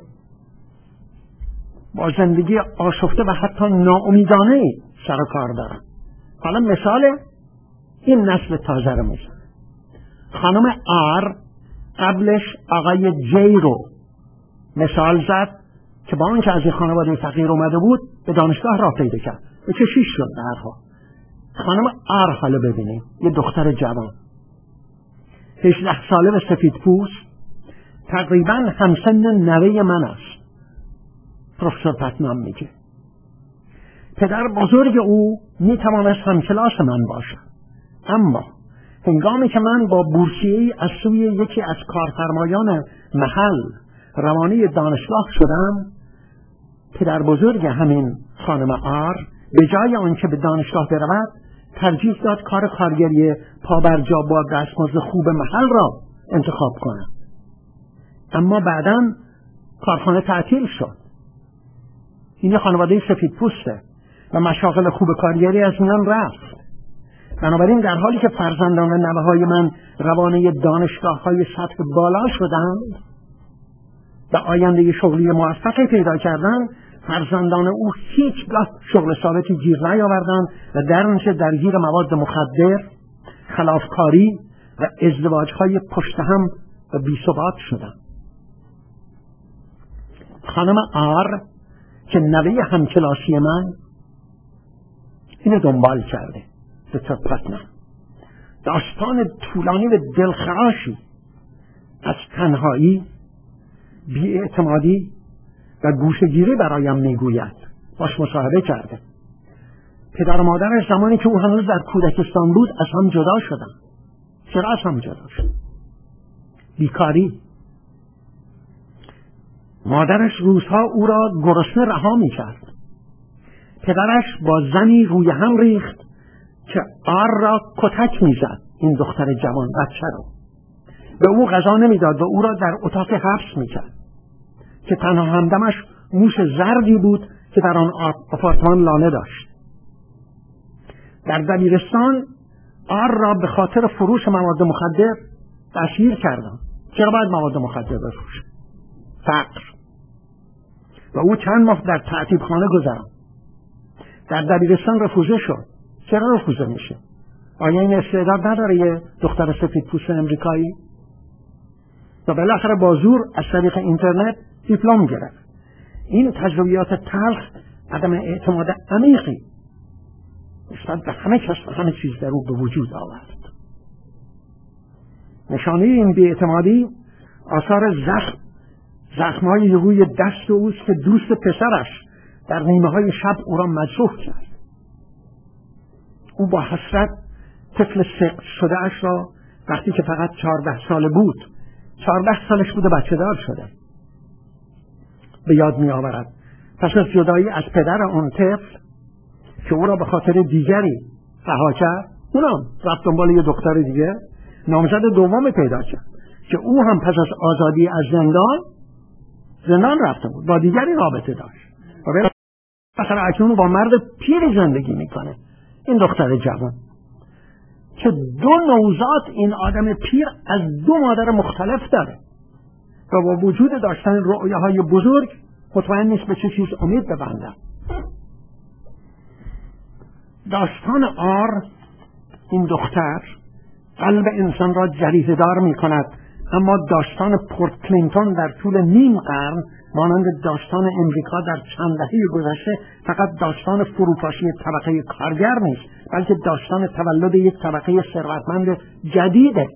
با زندگی آشفته و حتی ناامیدانه سر و کار دارن. حالا مثال این نسل تازه رو میزنه. خانم آر قبلش آقای جی رو مثال زد که با آنکه از این خانواده فقیر اومده بود به دانشگاه راه پیدا کرد، به کشیش شد. در حال خانم آر حالا ببینید، یه دختر جوان 18 ساله و سفید پوست، تقریبا همسن نوه من است. پروفسور پتنام میگه پدر بزرگ او میتوانست همکلاس من باشد، اما هنگامی که من با بورسیه‌ای از سوی یکی از کارفرمایان محل روانه دانشگاه شدم، پدر بزرگ همین خانم آر به جای آنکه به دانشگاه برود ترجیح داد کار کارگری پابرجا با دستمزد خوب محل را انتخاب کند. اما بعداً کارخانه تعطیل شد. این خانواده سفید پوسته و مشاغل خوب کارگری از میان رفت. بنابراین در حالی که فرزندان و نوه‌های من روانه دانشگاه‌های سطح بالا شدند و آینده شغلی موفقی پیدا کردند، فرزندان او هیچگاه شغل ثابتی گیر نیاوردند و در نتیجه درگیر مواد مخدر، خلافکاری و ازدواج‌های پشت هم و بی‌ثبات شدند. خانم آر که نوه همکلاسی من اینو دنبال کرده، دکتر پتنام داستان طولانی و دلخراشی از تنهایی، بی‌اعتمادی و گوشه‌گیری برایم میگوید. باش مصاحبه کرده. پدر و مادرش زمانی که او هنوز در کودکستان بود از هم جدا شدن. چرا از هم جدا شد؟ بیکاری. مادرش روزها او را گرسنه رها می‌کرد. پدرش با زنی روی هم ریخت که آر را کتک می‌زد، این دختر جوان بچه را. به او غذا نمی‌داد و او را در اتاق حبس می‌کرد که تنها همدمش موش زردی بود که در آن آپارتمان لانه داشت. در دبیرستان آر را به خاطر فروش مواد مخدر دستگیر کردند. چرا باید مواد مخدر بفروشه؟ فقر. و او چند ماه در تعذیبخانه گذراند. در دبیرستان رفوزه شد. چرا رفوزه میشه؟ آیا این استعداد نداره یه دختر سفید پوست امریکایی؟ و بالاخره با زور از طریق اینترنت دیپلم گرفت. این تجربیات تلخ عدم اعتماد عمیقی نسبت به همه کس و همه چیز در او به وجود آورد. نشانه این بی‌اعتمادی آثار زخم‌های روی دست اوست که دوست پسرش در نیمه‌های شب او را مجروح کرد. او با حسرت طفل سقط شده اش را وقتی که فقط 14 ساله بود، 14 سالش بوده بچه دار شده، به یاد می آورد. پس از جدایی از پدر آن طفل که او را به خاطر دیگری رها کرد، اونم رفت دنبال یه دختر دیگه، نامزد دوم پیدا کرد که او هم پس از آزادی از زندان رفته بود، با دیگری رابطه داشت و بالاخره اکنون با مرد پیری زندگی میکنه. این دختر جوان که 2 نوزاد این آدم پیر از 2 مادر مختلف داره و با وجود داشتن رؤیاهای بزرگ مطمئن نیست به چه چیز امید ببندم. داستان آر، این دختر، قلب انسان را جریحه دار می کند، اما داستان پورت کلینتون در طول نیم قرن مانند داستان امریکا در چند دهه گذشته فقط داستان فروپاشی طبقه کارگر نیست، بلکه داستان تولد یک طبقه ثروتمند جدیده.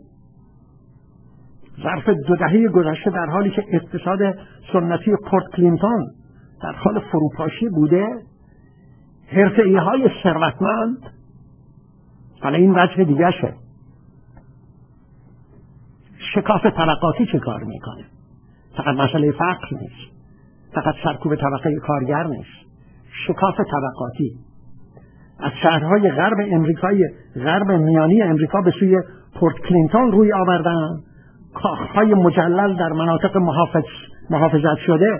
ظرف 2 دهه گذشته در حالی که اقتصاد سنتی پورت کلینتون در حال فروپاشی بوده، حرفه‌ای‌های ثروتمند، حالا این وجه دیگه شه، شکاف طبقاتی چه کار میکنه. فقط مسئله فقر نیست، فقط سرکوب طبقه کارگر نیست، شکاف طبقاتی. از شهرهای غرب میانی امریکا به سوی پورت کلینتون روی آوردن، کاخهای مجلل در مناطق محافظت شده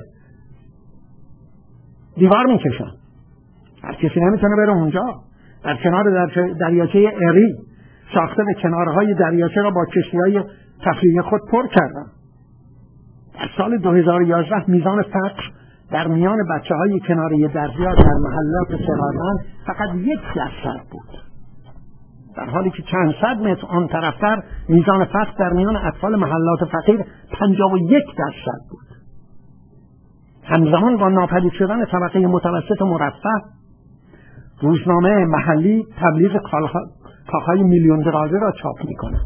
دیوار میکشن، هر کسی نمیتونه بره اونجا. در کنار دریاچه اری ساخته به کنارهای دریاچه را با کشتیهای تفریحی خود پر کردن. در سال 2011 میزان فقر در میان بچه‌های کناره دریا در محلات ثروتمند فقط 1% بود، در حالی که چند صد متر آن طرفتر میزان فقر در میان اطفال محلات فقیر 51% بود. همزمان با ناپدید شدن طبقه متوسط مرفه، روزنامه محلی تبلیغ کاخهای میلیون دلاری را چاپ می‌کند.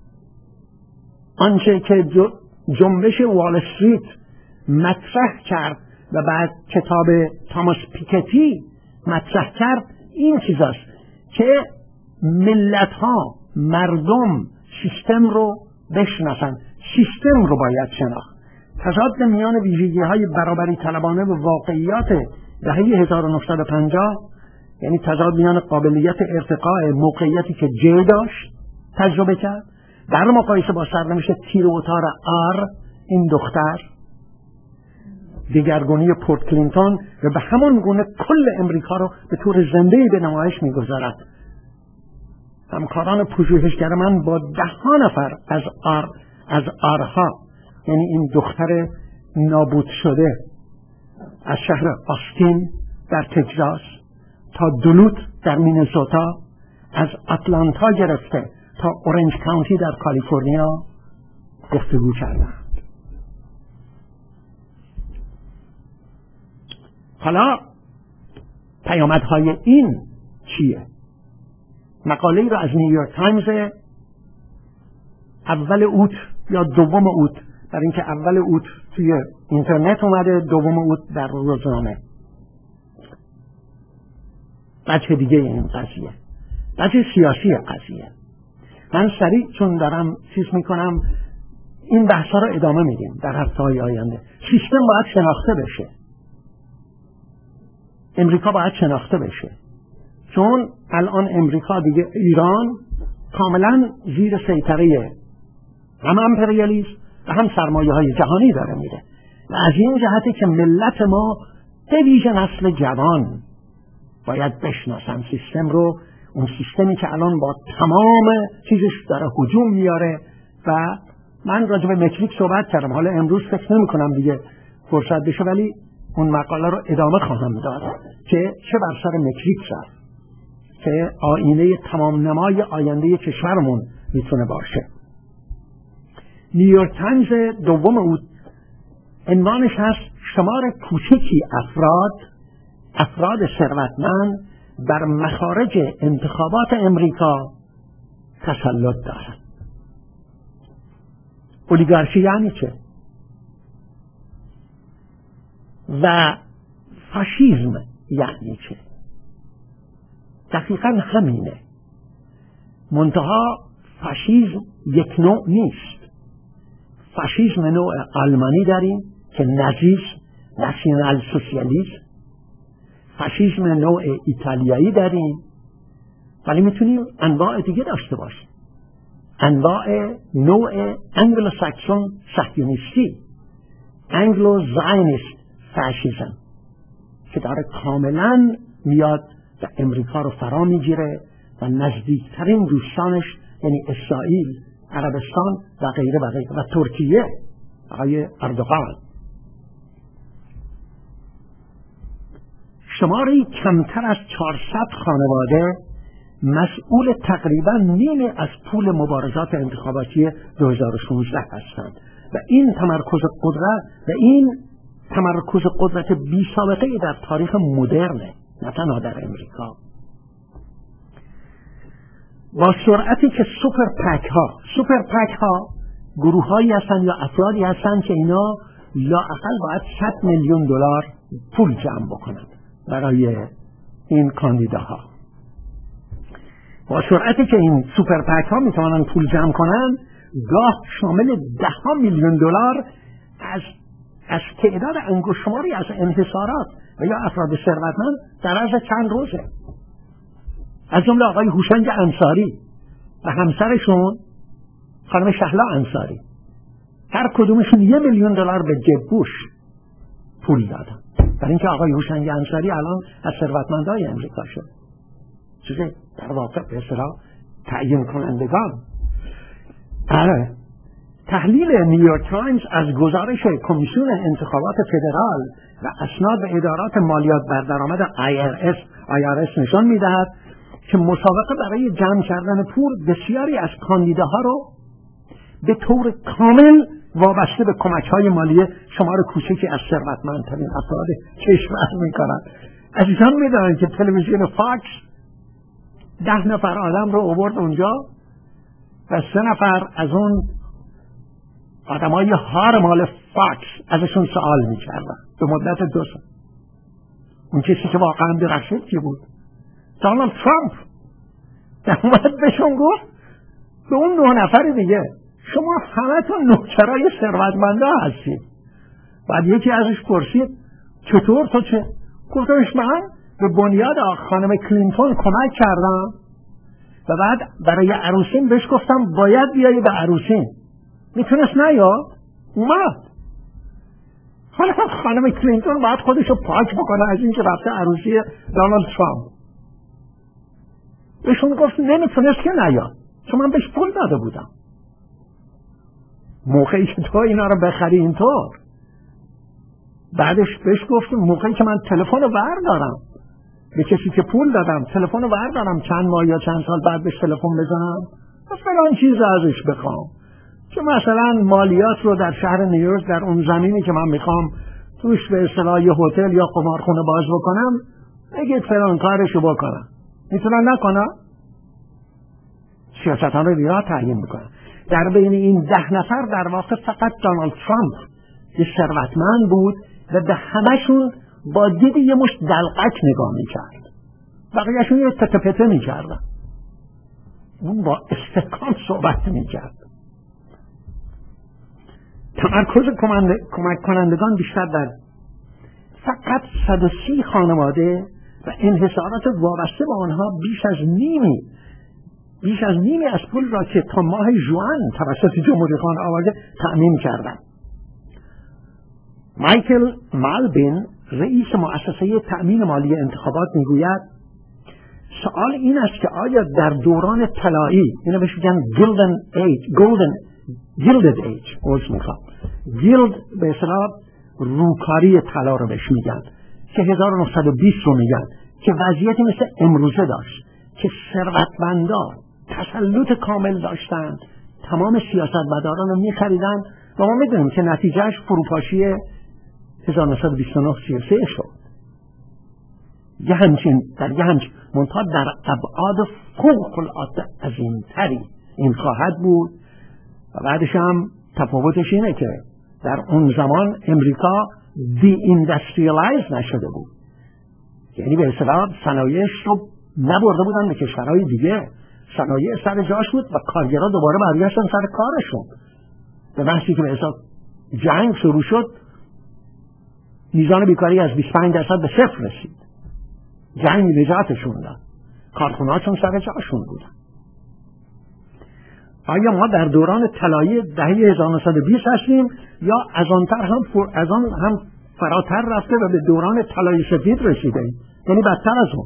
آنچه که جنبش وال استریت مطرح کرد و بعد کتاب تاماس پیکتی مطرح کرد این چیزاست که ملت‌ها، مردم سیستم رو بشناسن. سیستم رو باید شناخت. تضاد میان ویژگی‌های برابری طلبانه و واقعیات دهه 1950، یعنی تضاد میان قابلیت ارتقاء موقعیتی که جی داشت تجربه کرد در مقایسه با سرنوشت تیر و تار آر این دختر، دگرگونی پورت کلینتون و به همان گونه کل امریکا رو به طور زنده‌ای به نمایش می‌گذارد. همکاران پژوهشگر من با 10 نفر از آرها، یعنی این دختر نابود شده، از شهر آستین در تگزاس تا دولوت در مینسوتا، از آتلانتا گرفته تا اورنج کانتی در کالیفرنیا گفتگو کردند. حالا پیامدهای این چیه؟ مقاله را از نیویورک تایمز اول اوت یا دوم اوت، در اینکه اول اوت توی اینترنت اومده، دوم اوت در روزنامه. بچه دیگه این قضیه، بچه سیاسی قضیه. من سریع چون دارم چیز میکنم این بحثا رو ادامه میدیم در هفته‌های آینده. سیستم باید شناخته بشه، امریکا باید شناخته بشه، چون الان امریکا دیگه، ایران کاملا زیر سیطره هم امپریالیسم و هم سرمایه های جهانی داره میره و از این جهتی که ملت ما به ویژه نسل جوان باید بشناسن سیستم رو، اون سیستمی که الان با تمام چیزش داره هجوم میاره. و من راجع به متریک صحبت کردم، حالا امروز فکر نمی کنم دیگه فرصت بشه، ولی اون مقاله رو ادامه خواهم داد که چه بر سر متریک رفت که آینه تمام نمای آینده کشورمون میتونه باشه. نیویورک تایمز دوم اوت عنوانش هست شمار کوچکی افراد ثروتمند بر مخارج انتخابات امریکا تسلط دارد. اولیگارشی یعنی چه؟ و فاشیسم یعنی چه؟ دقیقا همینه. منتها فاشیسم یک نوع نیست. فاشیسم نوع آلمانی داریم که نازیسم، ناسیونال سوسیالیسم. فاشیسم نوع ایتالیایی داریم، ولی میتونیم انواع دیگه داشته باشیم. انواع نوع انگلو ساکسون صهیونیستی، انگلو زاینیست فاشیسم که داره کاملا میاد و امریکا رو فرا میگیره و نزدیکترین دوستانش یعنی اسرائیل، عربستان و غیره و غیره و ترکیه، آقای اردوغان. شماری کمتر از 400 خانواده مسئول تقریبا نیمه از پول مبارزات انتخاباتی 2016 هستند و این تمرکز قدرت بی سابقه در تاریخ مدرنه، نه تنها در امریکا. با سرعتی که سوپر پک ها گروه هایی هستند یا افرادی هستند که اینا لااقل باید 100 میلیون دلار پول جمع بکنند برای این کاندیداها. با سرعتی که این سوپر پک ها میتوانند پول جمع کنند، گاه شامل $10 میلیون از تعداد انگشت‌شماری از انحصارات و یا افراد ثروتمند در عرض چند روزه. از جمله آقای هوشنگ انصاری و همسرشون خانم شهلا انصاری، هر کدومشون $1 میلیون به جب بوش پول دادن، برای اینکه آقای هوشنگ انصاری الان از ثروتمندای امریکا شد. چیزی در واقع به اصطلاح تعیین کنندگان. بله، تحلیل نیویورک تایمز از گزارش کمیسیون انتخابات فدرال و اسناد ادارات مالیات بر درآمد IRS نشان می‌دهد که مسابقه برای جمع کردن پول بسیاری از کاندیداها رو به طور کامل وابسته به کمک‌های مالی شمار کوچکی از ثروتمندترین افراد کشور می‌کنند. عزیزان می‌دانند که تلویزیون فاکس 10 نفر آدم رو آورد اونجا و 3 نفر از اون آدمای هار مال فاکس ازشون سوال می‌کردن به مدت 2 سال. اون کسی که واقعا درخشید کی بود؟ دونالد ترامپ. اومد بهشون گفت به اون 9 نفر دیگه شما همتون نوکرای ثروتمندا هستید. بعد یکی ازش پرسید چطور تو چه؟ گفتمش من به بنیاد خانم کلینتون کمک کردم و بعد برای عروسین بهش گفتم باید بیایی به عروسین، میتونست نیاد، اومد. حالا خانم کلینتون باید خودشو پاک بکنه از اینکه رفته عروسی دونالد ترامپ. بهشون گفت نمیتونست که نیاد چون من بهش پول داده بودم. موقعی که تو اینا رو بخری اینطور، بعدش بهش گفت موقعی که من تلفن رو بردارم به کسی که پول دادم، تلفن رو بردارم چند ماه یا چند سال بعد بهش تلفن بزنم و فلان چیز ازش بخوام که مثلا مالیات رو در شهر نیویورک در اون زمینی که من میخوام توش به اصطلاح یه هتل یا قمارخونه باز بکنم بگید فلان کارشو بکنم، میتونن نکنم؟ سیاستان رو بیاد تعیین میکنن. در بین این 10 نفر در واقع فقط دونالد ترامپ یه ثروتمند بود و به همشون با دید یه مشت دلقک نگاه میکرد، بقیهشون یه تتپته میکردن، اون با استحکام صحبت میکرد. تمرکز کمک کنندگان بیشتر در فقط 130 خانواده و انحصارات وابسته با آنها بیش از نیمی از پول را که تا ماه ژوئن توسط جمهوری خان آورده تأمین کردند. مایکل مالبین رئیس مؤسسه تأمین مالی انتخابات میگوید سوال این است که آیا در دوران طلایی، اینا بهش میگن گیلدد ایج، گیلد به اصطلاح روکاری طلا رو بهش میگن که 1920 رو میگن، که وضعیتی مثل امروزه داشت که ثروتمندان تسلط کامل داشتن، تمام سیاستمداران رو میخریدن و ما میدونیم که نتیجهش فروپاشی 1929-33 شد. یه همچین منتها در ابعاد فوق العاده عظیمتری این خواهد بود. و بعدش هم تفاوتش اینه که در اون زمان امریکا دی ایندستریالایز نشده بود، یعنی به اصطلاح صنایعش رو نبرده بودن به کشورهای دیگه، صنایع سر جاش بود و کارگرها دوباره برگشتن سر کارشون. به محضی که به اصطلاح جنگ شروع شد میزان بیکاری از 25% به 0 رسید. جنگ نجاتشون داد، کارخونه‌هاشون سر جاشون بودن. آیا ما در دوران طلایی دهه 1920 هستیم یا از آن هم فراتر رفته و به دوران طلایی سفید رسیدیم، یعنی بدتر از اون؟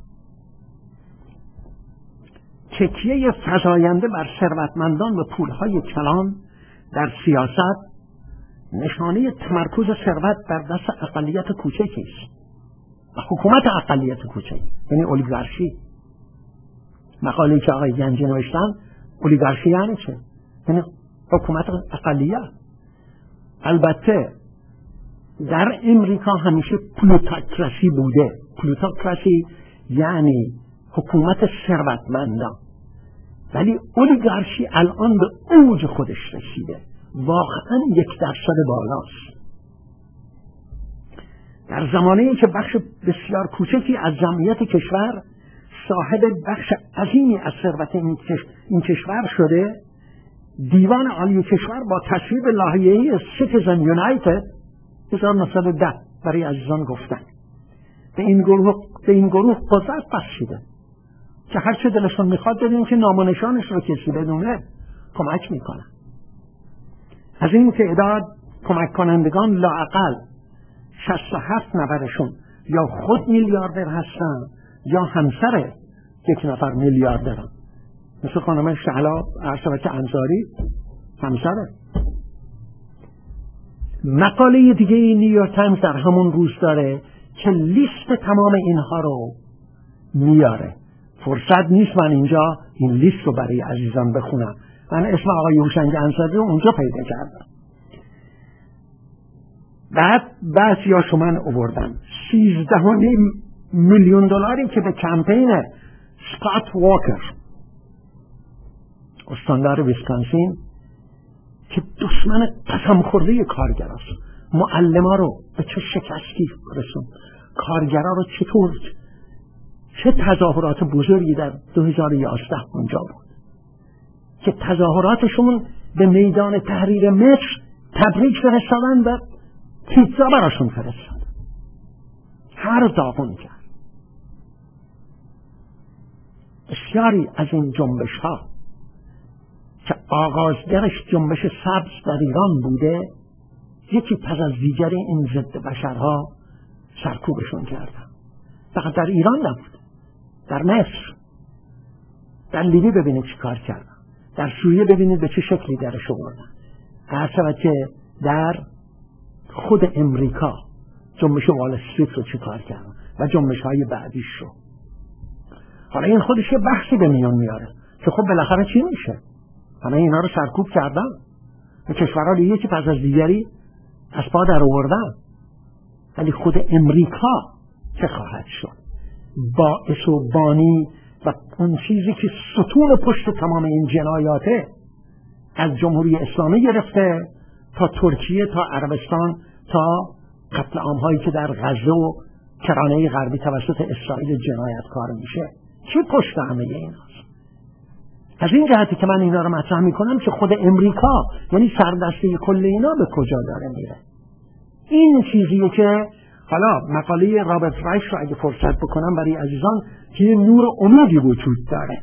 تکیه فزاینده بر ثروتمندان و پولهای کلان در سیاست نشانه تمرکز ثروت در دست اقلیت کوچکی است و حکومت اقلیت کوچک، یعنی اولیگارشی. مقاله‌ای که آقای گنجی نوشتن، اولیگارشی یعنی چه؟ یعنی حکومت اقلیت. البته در امریکا همیشه پلوتوکراسی بوده. پلوتوکراسی یعنی حکومت ثروتمندان، ولی اولیگارشی الان به اوج خودش رسیده، واقعا 1% بالاست. در زمانه‌ای که بخش بسیار کوچکی از جمعیت کشور صاحب بخش عظیمی از ثروت این کشور شده، دیوان عالی کشور با تصویب لایحه‌ای سیتیزن یونایتد 1910 برای عزیزان گفتن به این گروه قدرت بخشیده که هر چه دلشون میخواد ببینیم که نام و نشانش رو کسی بدونه کمک میکنه. از این تعداد کمک کنندگان لااقل 67 نفرشون یا خود میلیاردر هستن یا همسر یک نفر میلیاردرن، مثل خانم شهلا ارشبک انصاری همسره. مقاله دیگه نیویورک تایمز در همون روز داره که لیست تمام اینها رو میاره. فرصت نیست من اینجا این لیست رو برای عزیزان بخونم. من اسم آقای هوشنگ انصاری رو اونجا پیدا کردم. بعد بعضیاشو من آوردم. 13.5 میلیون دلاری که به کمپین سکات واکر استاندار ویسکانسین که دشمن قسم خورده کارگراست، معلما رو به چه شکستی رسون، کارگرا رو چطور، چه تظاهرات بزرگی در 2011 اونجا بود که تظاهراتشون به میدان تحریر مصر تبریک فرستادن و پیتزا براشون فرستادن. هر داغون کرد. بسیاری از این جنبش ها که آغازگرش جنبش سبز در ایران بوده، یکی پس از دیگری این ضد بشرها سرکوبشون کردن. فقط در ایران نبود، در مصر، در لیبی ببینید چی کار کردن، در سوریه ببینید به چه شکلی درش آوردن، هر شود که در خود امریکا جنبش وال استریت رو چی کار کردن و جنبش های بعدیش رو. حالا این خودش یه بحثی به میان میاره که خب بالاخره چی میشه؟ همه اینا رو سرکوب کردن و کشورها دیگه که پس از دیگری از پا در آوردن، ولی خود امریکا چه خواهد شد؟ باعث و بانی و اون چیزی که ستون پشت تمام این جنایاته، از جمهوری اسلامی گرفته تا ترکیه تا عربستان تا قتل عام‌هایی که در غزه و کرانه غربی توسط اسرائیل جنایتکار میشه، چی پشت همه ایناست؟ از این جهتی که من اینا رو مطرح میکنم که خود امریکا یعنی سردسته کل اینا به کجا داره میره. این چیزیه که حالا مقاله رابرت رایش رو اگه فرصت بکنم برای عزیزان که یه نور امیدی وجود داره.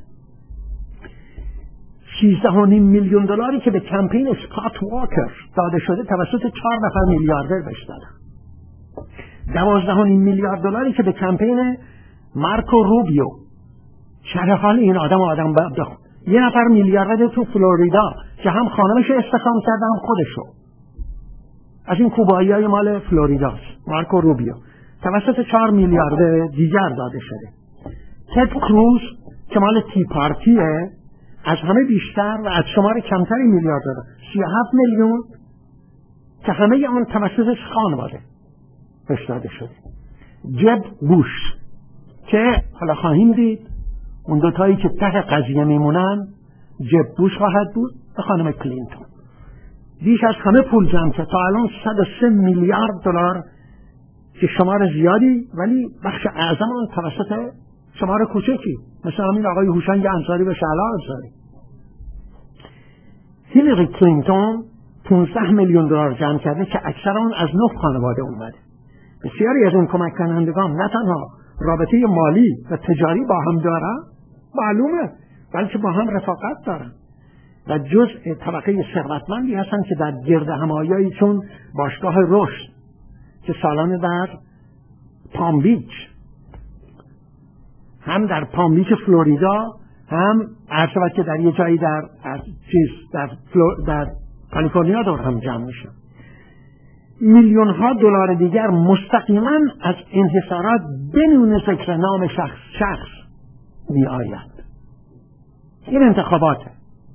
13.5 میلیون دلاری که به کمپین سکات واکر داده شده توسط 4 نفر میلیاردر بهش دادن. 12.5 میلیارد دلاری که به کمپین مارکو روبیو، شرح حال این آدم بخون، یه نفر میلیاردر تو فلوریدا که هم خانمش استخدام کرده هم خودشو، از این کوبایی‌های مال فلوریداست، مارکو روبیو، توسط 4 میلیارد دیگر داده شده. تد کروز که مال تی پارتیه از همه بیشتر و از شمار کمتری میلیارد داده، 37 میلیون که همه آن توسط خانواده بهش داده شده. جب بوش که حالا خواهیم دید اون دوتایی که ته قضیه میمونن جب بوش خواهد بود و خانم کلینتون. بیش از همه پول جمع کرد تا الان 103 میلیارد دلار که شمار زیادی ولی بخش اعظم آن توسط شمار کوچکی مثل همین آقای هوشنگ انصاری و شهلا انصاری. هیلاری کلینتون 15 میلیون دلار جمع کرده که اکثر آن از 9 خانواده اومده. بسیاری از این کمک کنندگان نه تنها رابطه مالی و تجاری با هم دارن معلومه، بلکه با هم رفاقت دارن و جزء طبقه ثروتمندی هستن که در گرد همایی چون باشگاه رشد که سالانه در پام بیچ، هم در پام بیچ فلوریدا، هم عرض که در یه جایی در کالیفرنیا دور هم جمع میشن. میلیون ها دلار دیگر مستقیما از انحصارات بدون ذکر نام شخص می آید. این انتخاباته.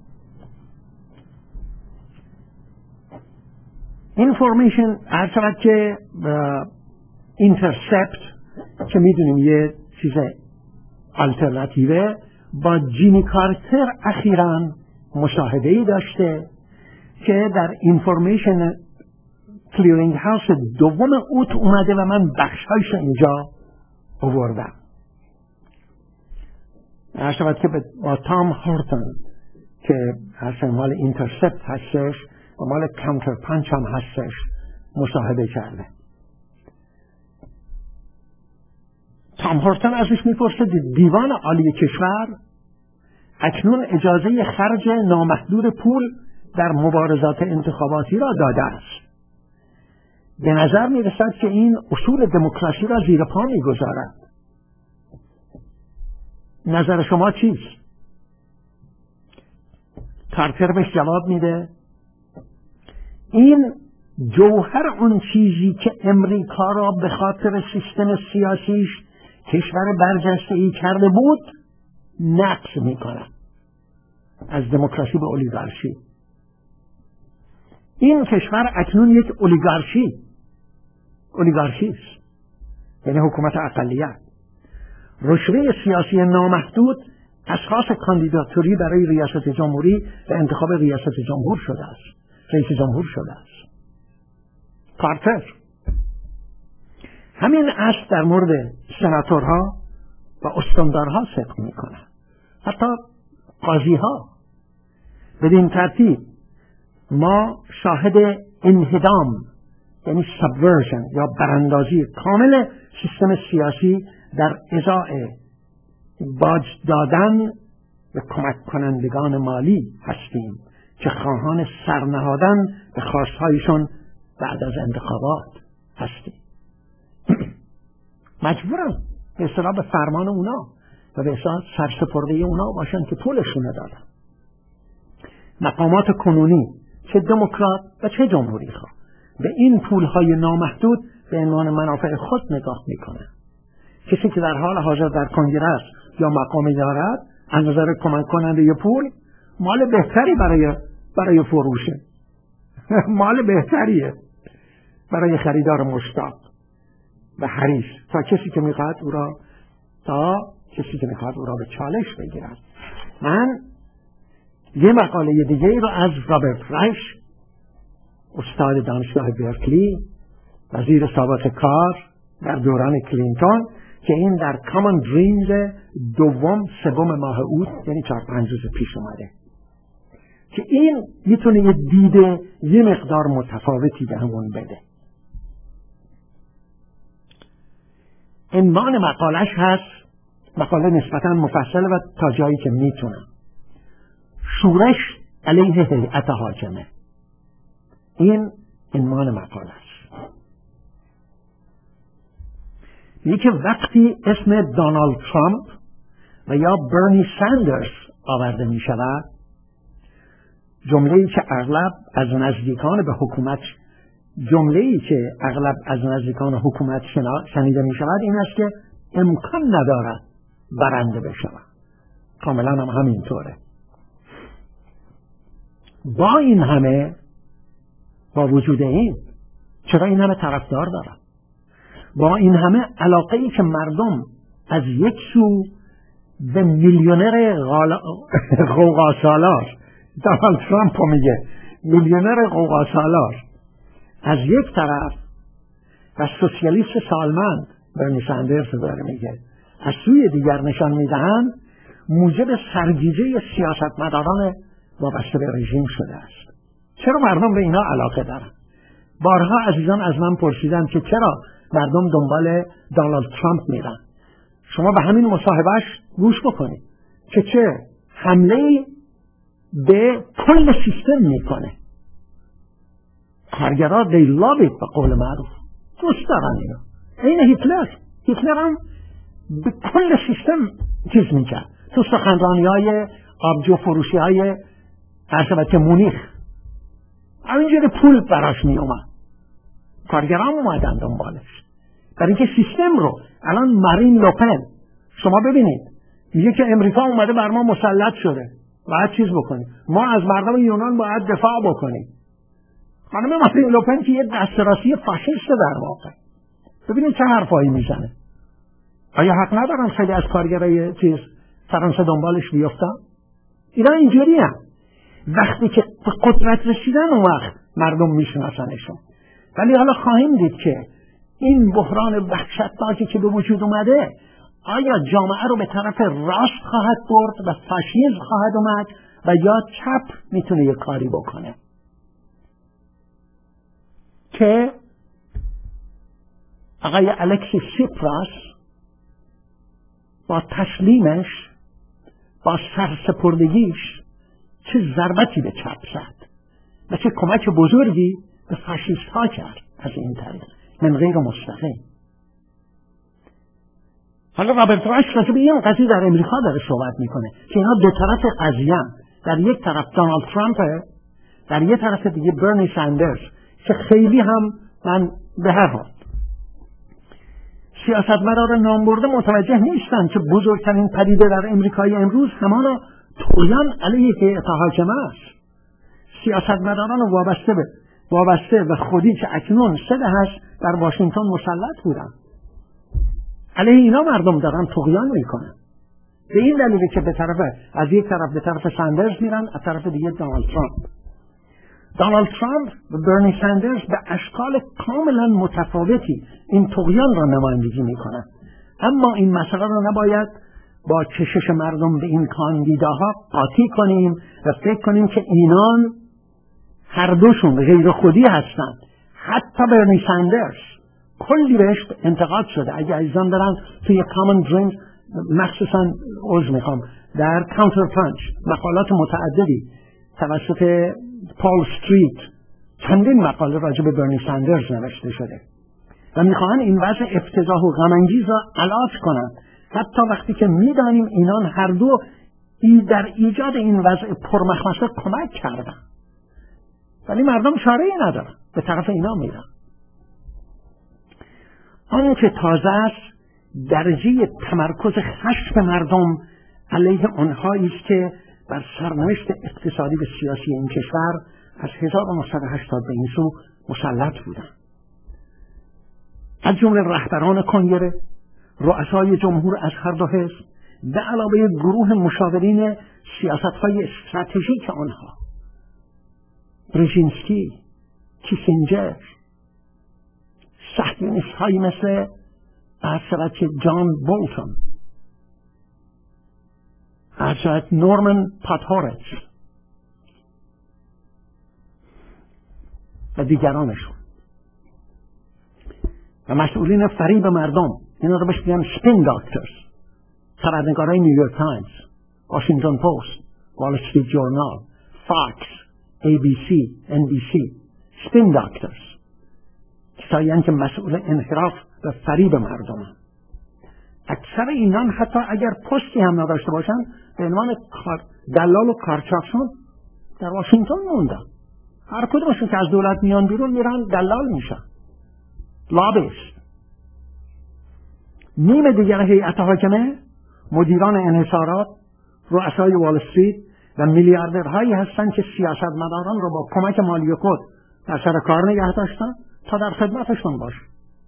اینفورمیشن عرض که اینترسپت که میدونیم یه چیز آلترناتیوه با جیمی کارتر اخیراً مشاهده‌ای داشته که در اینفورمیشن کلیرینگ هاوس دوم اوت اومده و من بخش‌هایش اینجا آوردم. عرض که با تام هورتون که اصلا مال اینترسپت هستش و مال کانتر پانچ هم هستش مصاحبه کرده. تام هورتون ازش میپرسه دیوان عالی کشور اکنون اجازه خرج نامحدود پول در مبارزات انتخاباتی را داده است. به نظر میرسد که این اصول دموکراسی را زیر پا میگذارد. نظر شما چیست؟ کارتر بهش جواب میده این جوهر اون چیزی که امریکا را به خاطر سیستم سیاسیش کشور برجسته‌ای کرده بود نقض میکنه، از دموکراسی به اولیگارشی. این کشور اکنون یک اولیگارشی است، یعنی حکومت اقلیت. رشوه سیاسی نامحدود اشخاص کاندیداتوری برای ریاست جمهوری و انتخاب ریاست جمهور شده است، رئیس جمهور شده است. کارتر همین اصل در مورد سناتورها و استاندارها صدق میکنه، حتی قاضیها. بدین ترتیب ما شاهد انهدام یعنی سابورژن یا براندازی کامل سیستم سیاسی در ازای باج دادن و کمک کنندگان مالی هستیم که خواهان سرنهادن به خواستهایشون بعد از انتخابات هستیم. مجبورن به اصطلاح به فرمان اونا و به اصطلاح سرسپرده اونا باشن که پولشون دادن. مقامات کنونی چه دموکرات و چه جمهوری خواه به این پولهای نامحدود به عنوان منافع خود نگاه میکنن. کسی که در حال حاضر در کنگره یا مقامی دارد از نظر کمک کننده پول مال بهتری برای فروشه مال بهتریه برای خریدار مشتاق و حریص تا کسی که میخواد او را به چالش بگیرد. من یه مقاله دیگه رو از رابرت رایش، استاد دانشگاه برکلی، وزیر سابق کار در دوران کلینتون، که این در کامن دریمز سوم ماه اوت یعنی 4-5 روز پیش اومده، که این میتونه یه دیده یه مقدار متفاوتی به همون بده. عنوان مقالش هست، مقاله نسبتاً مفصله و تا جایی که میتونم، شورش علیه هیئت حاکمه. این عنوان مقاله است. یکی وقتی اسم دونالد ترامپ و یا برنی ساندرز آورده می شود، جمله‌ای که اغلب از نزدیکان حکومت شنیده می شود این است که امکان ندارد برنده بشود. کاملا هم همینطوره. با این همه، با وجود این، چرا این همه طرفدار دارد؟ با این همه علاقه‌ای که مردم از یک سو به میلیونر غوغاسالار دونالد ترامپ میگه میلیونر غوغاسالار از یک طرف و سوسیالیست سالمند برنی ساندرز داره میگه از سوی دیگر نشان میدهند، موجب سرگیجه سیاستمداران وابسته به رژیم شده است. چرا مردم به اینا علاقه دارن؟ بارها عزیزان از من پرسیدن که چرا مردم دنبال دونالد ترامپ میرن. شما به همین مصاحبهش گوش بکنید که چه حمله‌ای به کل سیستم میکنه. کارگرها they love it به قول معروف، دوست دارن اینا. این هیتلر هم به کل سیستم چیز میکرد. تو سخنرانی‌های آبجو فروشی‌های عرصبت مونیخ همینجوری پول براش می اومد. کارگران اومدن دنبالش برای اینکه سیستم رو. الان مارین لوپن شما ببینید میگه که امریکا اومده بر ما مسلط شده، باید چیز بکنیم، ما از مردم یونان باید دفاع بکنیم. خانم مارین لوپن که یه دسترسی فاشیست در واقع، ببینید چه حرفایی میزنه. آیا حق ندارن خیلی از کارگرای فرانسه دنبالش بیفتن؟ اینا اینجوری هم وقتی که به قدرت رسیدن اون وقت مردم میشناسنشون. ولی حالا خواهیم دید که این بحران وحشتناکی که به وجود اومده آیا جامعه رو به طرف راست خواهد برد و فاشیسم خواهد اومد، و یا چپ میتونه یه کاری بکنه که آقای الکسیس سیپراس با تسلیمش، با سرسپردگیش چه ضربتی به چپ زد و چه کمک بزرگی به فاشیست ها کرد از این طریق من غیر مستقیم. حالا رابرت رایش راجع به این قضیه در امریکا داره صحبت میکنه که اینا دو طرف قضیه، در یک طرف دونالد ترامپ، در یک طرف دیگه برنی ساندرز، که خیلی هم من به هر حال سیاستمداران نامبرده متوجه نیستن که بزرگترین پدیده در امریکای امروز همانا طغیان علیه هیئت حاکمه است. سیاستمداران وابسته و خودی که اکنون 3 هست در واشنگتن مسلط بودن، علیه اینا مردم دارن طغیان میکنن. به این دلیله که از یک طرف به طرف ساندرز میرن، از طرف دیگه دونالد ترامپ و برنی ساندرز به اشکال کاملا متفاوتی این طغیان را نمایندگی میکنن. اما این مسئله را نباید با کشش مردم به این کاندیداها قاطی کنیم و فکر کنیم که اینان هر دوشون غیر خودی هستند. حتی برنی ساندرز کلی بهش انتقاد شده. اگه عزیزان برن توی کامن دریمز، مخصوصا در کانتر پانچ مقالات متعددی توسط پال استریت چندین مقاله راجع به برنی ساندرز نوشته شده و میخواهند این وضع افتضاح و غم‌انگیز را علاج کنند، حتی وقتی که میدانیم اینان هر دو در ایجاد این وضع پرمخمسه کمک کردن، ولی مردم چاره‌ای ندارن، به طرف اینا میرن. آن که تازه است درجه تمرکز خشم مردم علیه آنهایی است که بر سرنوشت اقتصادی و سیاسی این کشور از 1980 به این سو مسلط بودند، از جمله رهبران کنگره، رؤسای جمهور از هر دو حزب، به علاوه گروه مشاورین سیاست‌های استراتژیک آنها، برژینسکی، کیسینجر، صهیونیست‌هایی مثل حضرت جان بولتون، حضرت نورمن پاتهورچ و دیگرانشون و مسئولین فریب مردم، اینا رو بهش میگن سپین داکترز، خبرنگارای نیویورک تایمز، واشنگتن پست، وال استریت جورنال، فاکس، ABC، NBC، سپین داکترز، کسایی که مسئول انحراف و فریب مردم هستند. اکثر اینان حتی اگر پستی هم نداشته باشن به عنوان دلال و کارچافشون در واشنگتن موندن. هر کدومشون که از دولت میان بیرون میرن دلال میشن، لابیست. نیم دیگر هیئت حاکمه مدیران انحصارات، رؤسای وال استریت و میلیاردرهایی هستند که سیاستمداران رو با کمک مالی خود در سر کار نگه داشتن تا در خدمتشون باشه.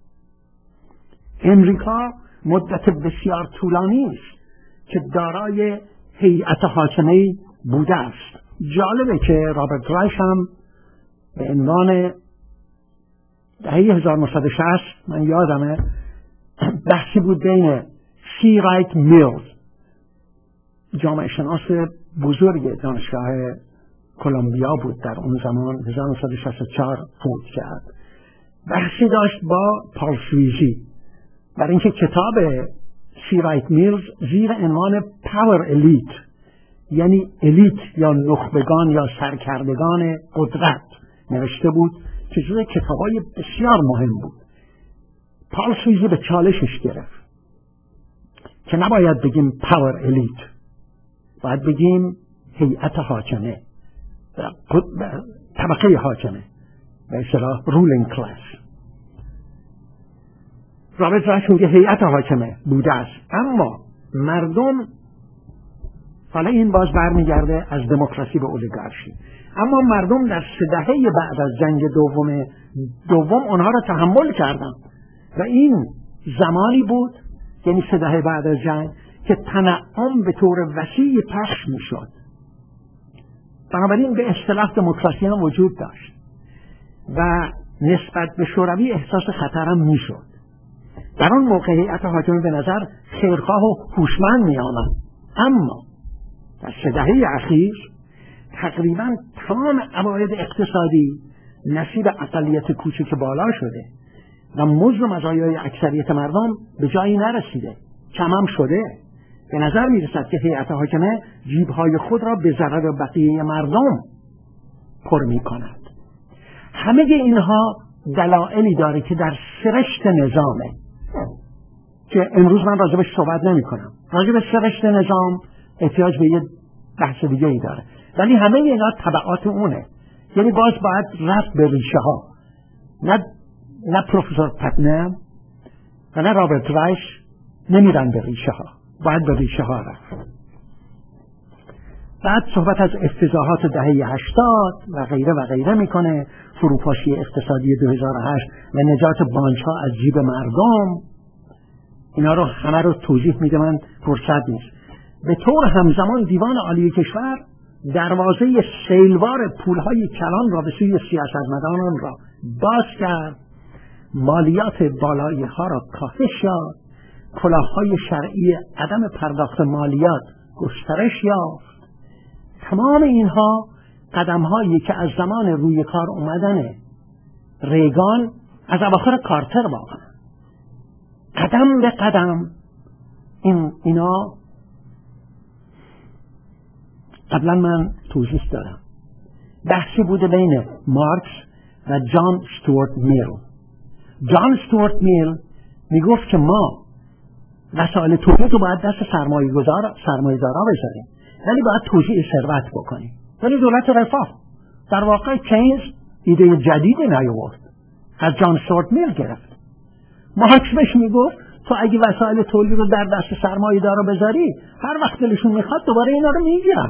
امریکا مدت بسیار طولانی است که دارای هیئت حاکمه بوده است. جالبه که رابرت رایش هم به عنوان دهه 1960 من یادمه بحثی بود بین سی رایت میلز، جامعه شناس بزرگ دانشگاه کلمبیا بود در اون زمان، 1964 فوت کرد، بحثی داشت با پال سویزی برای اینکه کتاب سی رایت میلز زیر عنوان پاور الیت، یعنی الیت یا نخبگان یا سرکردگان قدرت نوشته بود که جزو کتابای بسیار مهم بود. پال سویزی به چالشش گرفت که نباید بگیم پاور الیت، باید بگیم هیئت حاکمه، طبقه حاکمه، به اصطلاح رولینگ کلاس. رابرت رایش میگه هیئت حاکمه بوده است، اما مردم، حالا این باز برمیگرده از دموکراسی به اولیگارشی، اما مردم در 3 دهه بعد از جنگ دوم آنها را تحمل کردند و این زمانی بود، یعنی 3 دهه بعد از جنگ، که تنعم به طور وسیع پخش میشد. بنابراین به اصطلاح دموکراسی هم وجود داشت و نسبت به شوروی احساس خطر هم میشد. در آن موقع هیئت حاکمه به نظر خیرخواه و هوشمند می آمد، اما در 3 دهه اخیر تقریبا تمام عواید اقتصادی نصیب اقلیت کوچک بالا شده و مزد و مزایای اکثریت مردم به جایی نرسیده، کم هم شده. به نظر می رسد که هیئت حاکمه جیبهای خود را به ضرر بقیه مردم پر می کند. همه اینها دلایلی داره که در سرشت نظامه که امروز من راجبش صحبت نمی کنم. راجب سرشت نظام احتیاج به یه بحث دیگه ای داره، ولی همه اینا تبعات اونه. یعنی باز باید رفت به ریشه ها. نه پروفسور پتنم و نه رابرت رایش نمیرن به ریشه ها، باید به ریشه ها رفت. بعد صحبت از افتضاحات دهه 80 و غیره و غیره میکنه، فروپاشی اقتصادی 2008 و نجات بانک ها از جیب مردم. اینا رو همه رو توضیح میده، من فرصت نیست. به طور همزمان دیوان عالی کشور دروازه سیلوار پولهای کلان را به سوی سیاستمداران را باز کرد، مالیات بالایی ها را کاهش یافت، کلاههای شرعی عدم پرداخت مالیات گسترش یافت. تمام اینها قدم هایی که از زمان روی کار اومدن ریگان از اواخر کارتر واقعا قدم به قدم اینا قبلا من توضیح دارم. بحثی بوده بین مارکس و جان استوارت میل. جان استوارت میل میگفت که ما وسایل تولید رو باید دست سرمایه‌دارا بذاریم، ولی باید توزیع ثروت بکنیم. ولی دولت رفاه در واقع کینز ایده جدیدی نیاورد، از جان استوارت میل گرفت. مارکس بهش میگفت تو اگه وسایل تولید رو در دست سرمایه‌دارا بذاری، هر وقت دلشون میخواد دوباره اینا رو میگیرن.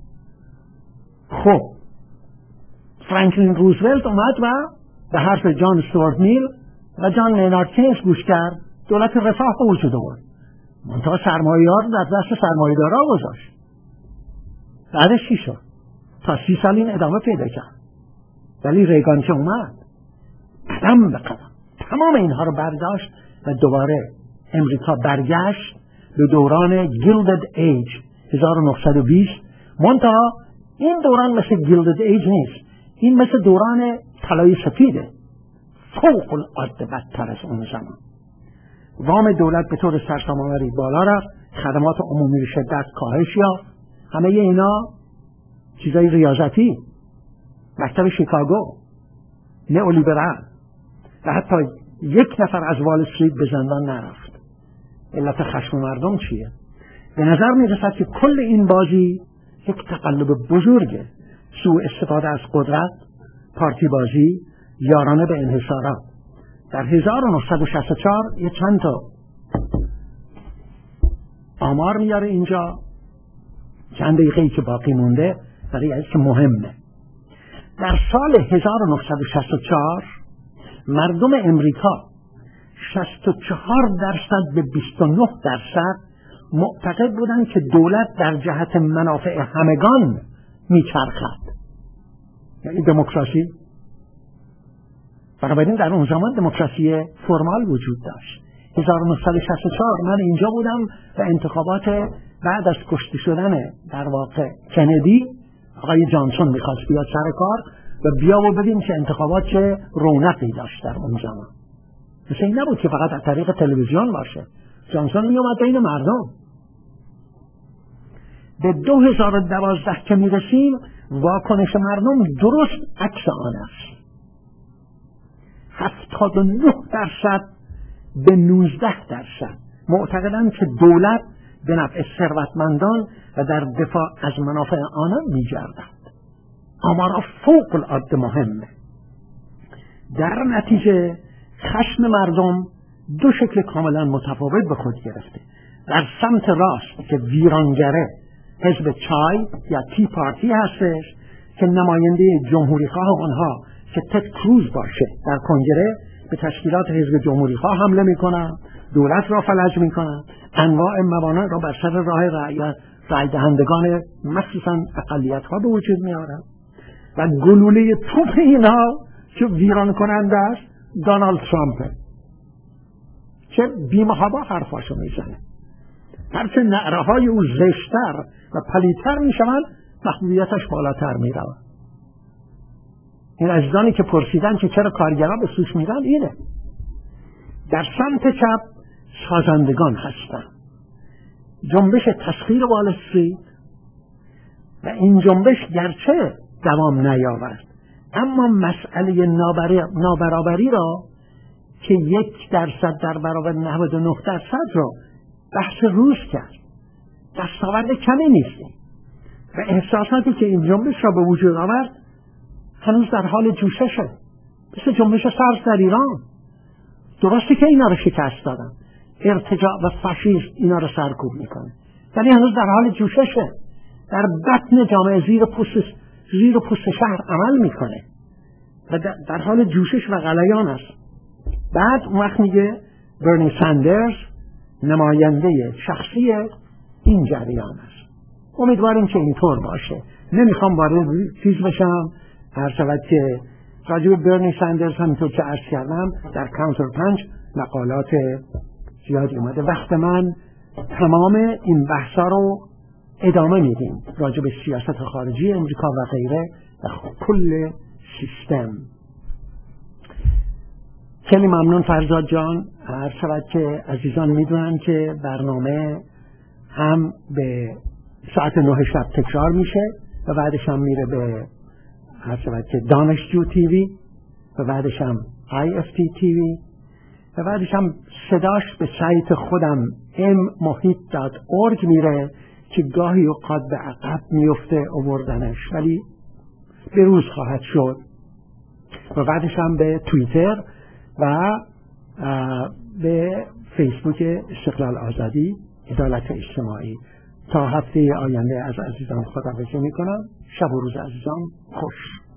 خب فرانکلین روزولت اومد و به حرف جان استوارت میل و جان مینارد کینز گوش کرد، دولت رفاه به وجود آورد. منتها سرمایه‌دار رو در دست سرمایه‌دارا گذاشت. بعدش چی شد؟ تا 30 سال این ادامه پیدا کرد. ولی ریگان که اومد قدم به قدم تمام اینها رو برداشت و دوباره امریکا برگشت به دوران گیلدد ایج 1920. منتها این دوران مثل گیلدد ایج نیست، این مثل دوران طلای سفیده، فوق العاده بدتر از اون زمان. وام دولت به طور سرسام‌آوری بالا رفت، خدمات عمومی شدت کاهش یافت. همه اینا چیزای ریاضتی، مکتب شیکاگو، نئولیبرال، و حتی یک نفر از وال استریت به زندان نرفت. علت خشم مردم چیه؟ به نظر می رسد که کل این بازی یک تقلب بزرگه، سوء استفاده از قدرت، پارتی بازی، یارانه به انحصارات. در 1964 یه چند تا آمار میاره اینجا، چند دقیقه‌ای که باقی مونده برای از که مهمه. در سال 1964 مردم امریکا 64% به 29% معتقد بودند که دولت در جهت منافع همگان میچرخد، یعنی دموکراسی. بنابراین در اون زمان دموکراسی فرمال وجود داشت. 1964 من اینجا بودم و انتخابات بعد از کشته شدن در واقع کندی، آقای جانسون میخواست بیاد سر کار و بیا و ببین که انتخابات چه رونقی داشت در اون زمان. مثل این نبود که فقط از طریق تلویزیون باشه. جانسون میومد بین مردم. به 2012 که میرسیم واکنش مردم درست عکس آن است. 79% به 19% معتقدند که دولت به نفع ثروتمندان و در دفاع از منافع آنان می‌گردد. آمارها فوق العاده مهمه. در نتیجه خشم مردم دو شکل کاملا متفاوت به خود گرفته. در سمت راست که ویرانگره حزب چای یا تی پارتی هستش که نماینده جمهوری خواه آنها که تد کروز باشه در کنگره به تشکیلات حزب جمهوری خواه حمله میکنن، دولت را فلج میکنن، انواع موانع را بر سر راه رای دهندگان مخصوصا اقلیت ها به وجود میارن و گلوله توپ اینها که ویران کننده است دونالد ترامپ که بی‌محابا حرفاشو میزنه. هرچه نعره های او زشتر و پلیتر میشوند محبوبیتش بالاتر می رود. این عزیزانی که پرسیدن که چرا کارگرها به سوش میرن اینه. در سمت چپ سازندگان هستن. جنبش تسخیر وال استریت و این جنبش گرچه دوام نیاورد اما مسئله نابرابری را که 1% در برابر 99% را بحث روز کرد. دستاورد کمی نیست و احساساتی که این جنبش را به وجود آورد هنوز در حال جوششه، مثل جنبش سبز در ایران. درسته که اینا رو شکست دادن، ارتجاع و فاشیسم اینا رو سرکوب میکنه، ولی هنوز در حال جوششه، در بطن جامعه زیر پوست شهر عمل میکنه و در حال جوشش و غلیان است. بعد اون وقت میگه برنی ساندرز نماینده شخصی این جریان است. امیدواریم که اینطور باشه. نمیخوام وارد چیز بشم، هر شود که راجع به برنی ساندرز همینطور که عرض کردم در کانتر پنچ مقالات زیادی اومده. وقت من تمام این بحثا رو ادامه میدیم راجع به سیاست خارجی امریکا و غیره و کل سیستم. خیلی ممنون فرزاد جان. هر شود که عزیزان میدونن که برنامه هم به ساعت 9 شب تکرار میشه و بعدش هم میره به هر شود که دانشجو تیوی و بعدش هم IFT تیوی و بعدش هم صداش به سایت خودم mmohit.org میره که گاهی اوقات به عقب میفته آوردنش ولی به روز خواهد شد و بعدش هم به توییتر و به فیسبوک استقلال آزادی عدالت اجتماعی. تا هفته آینده از عزیزان خداحافظی میکنم. شب و روز عزیزان خوش.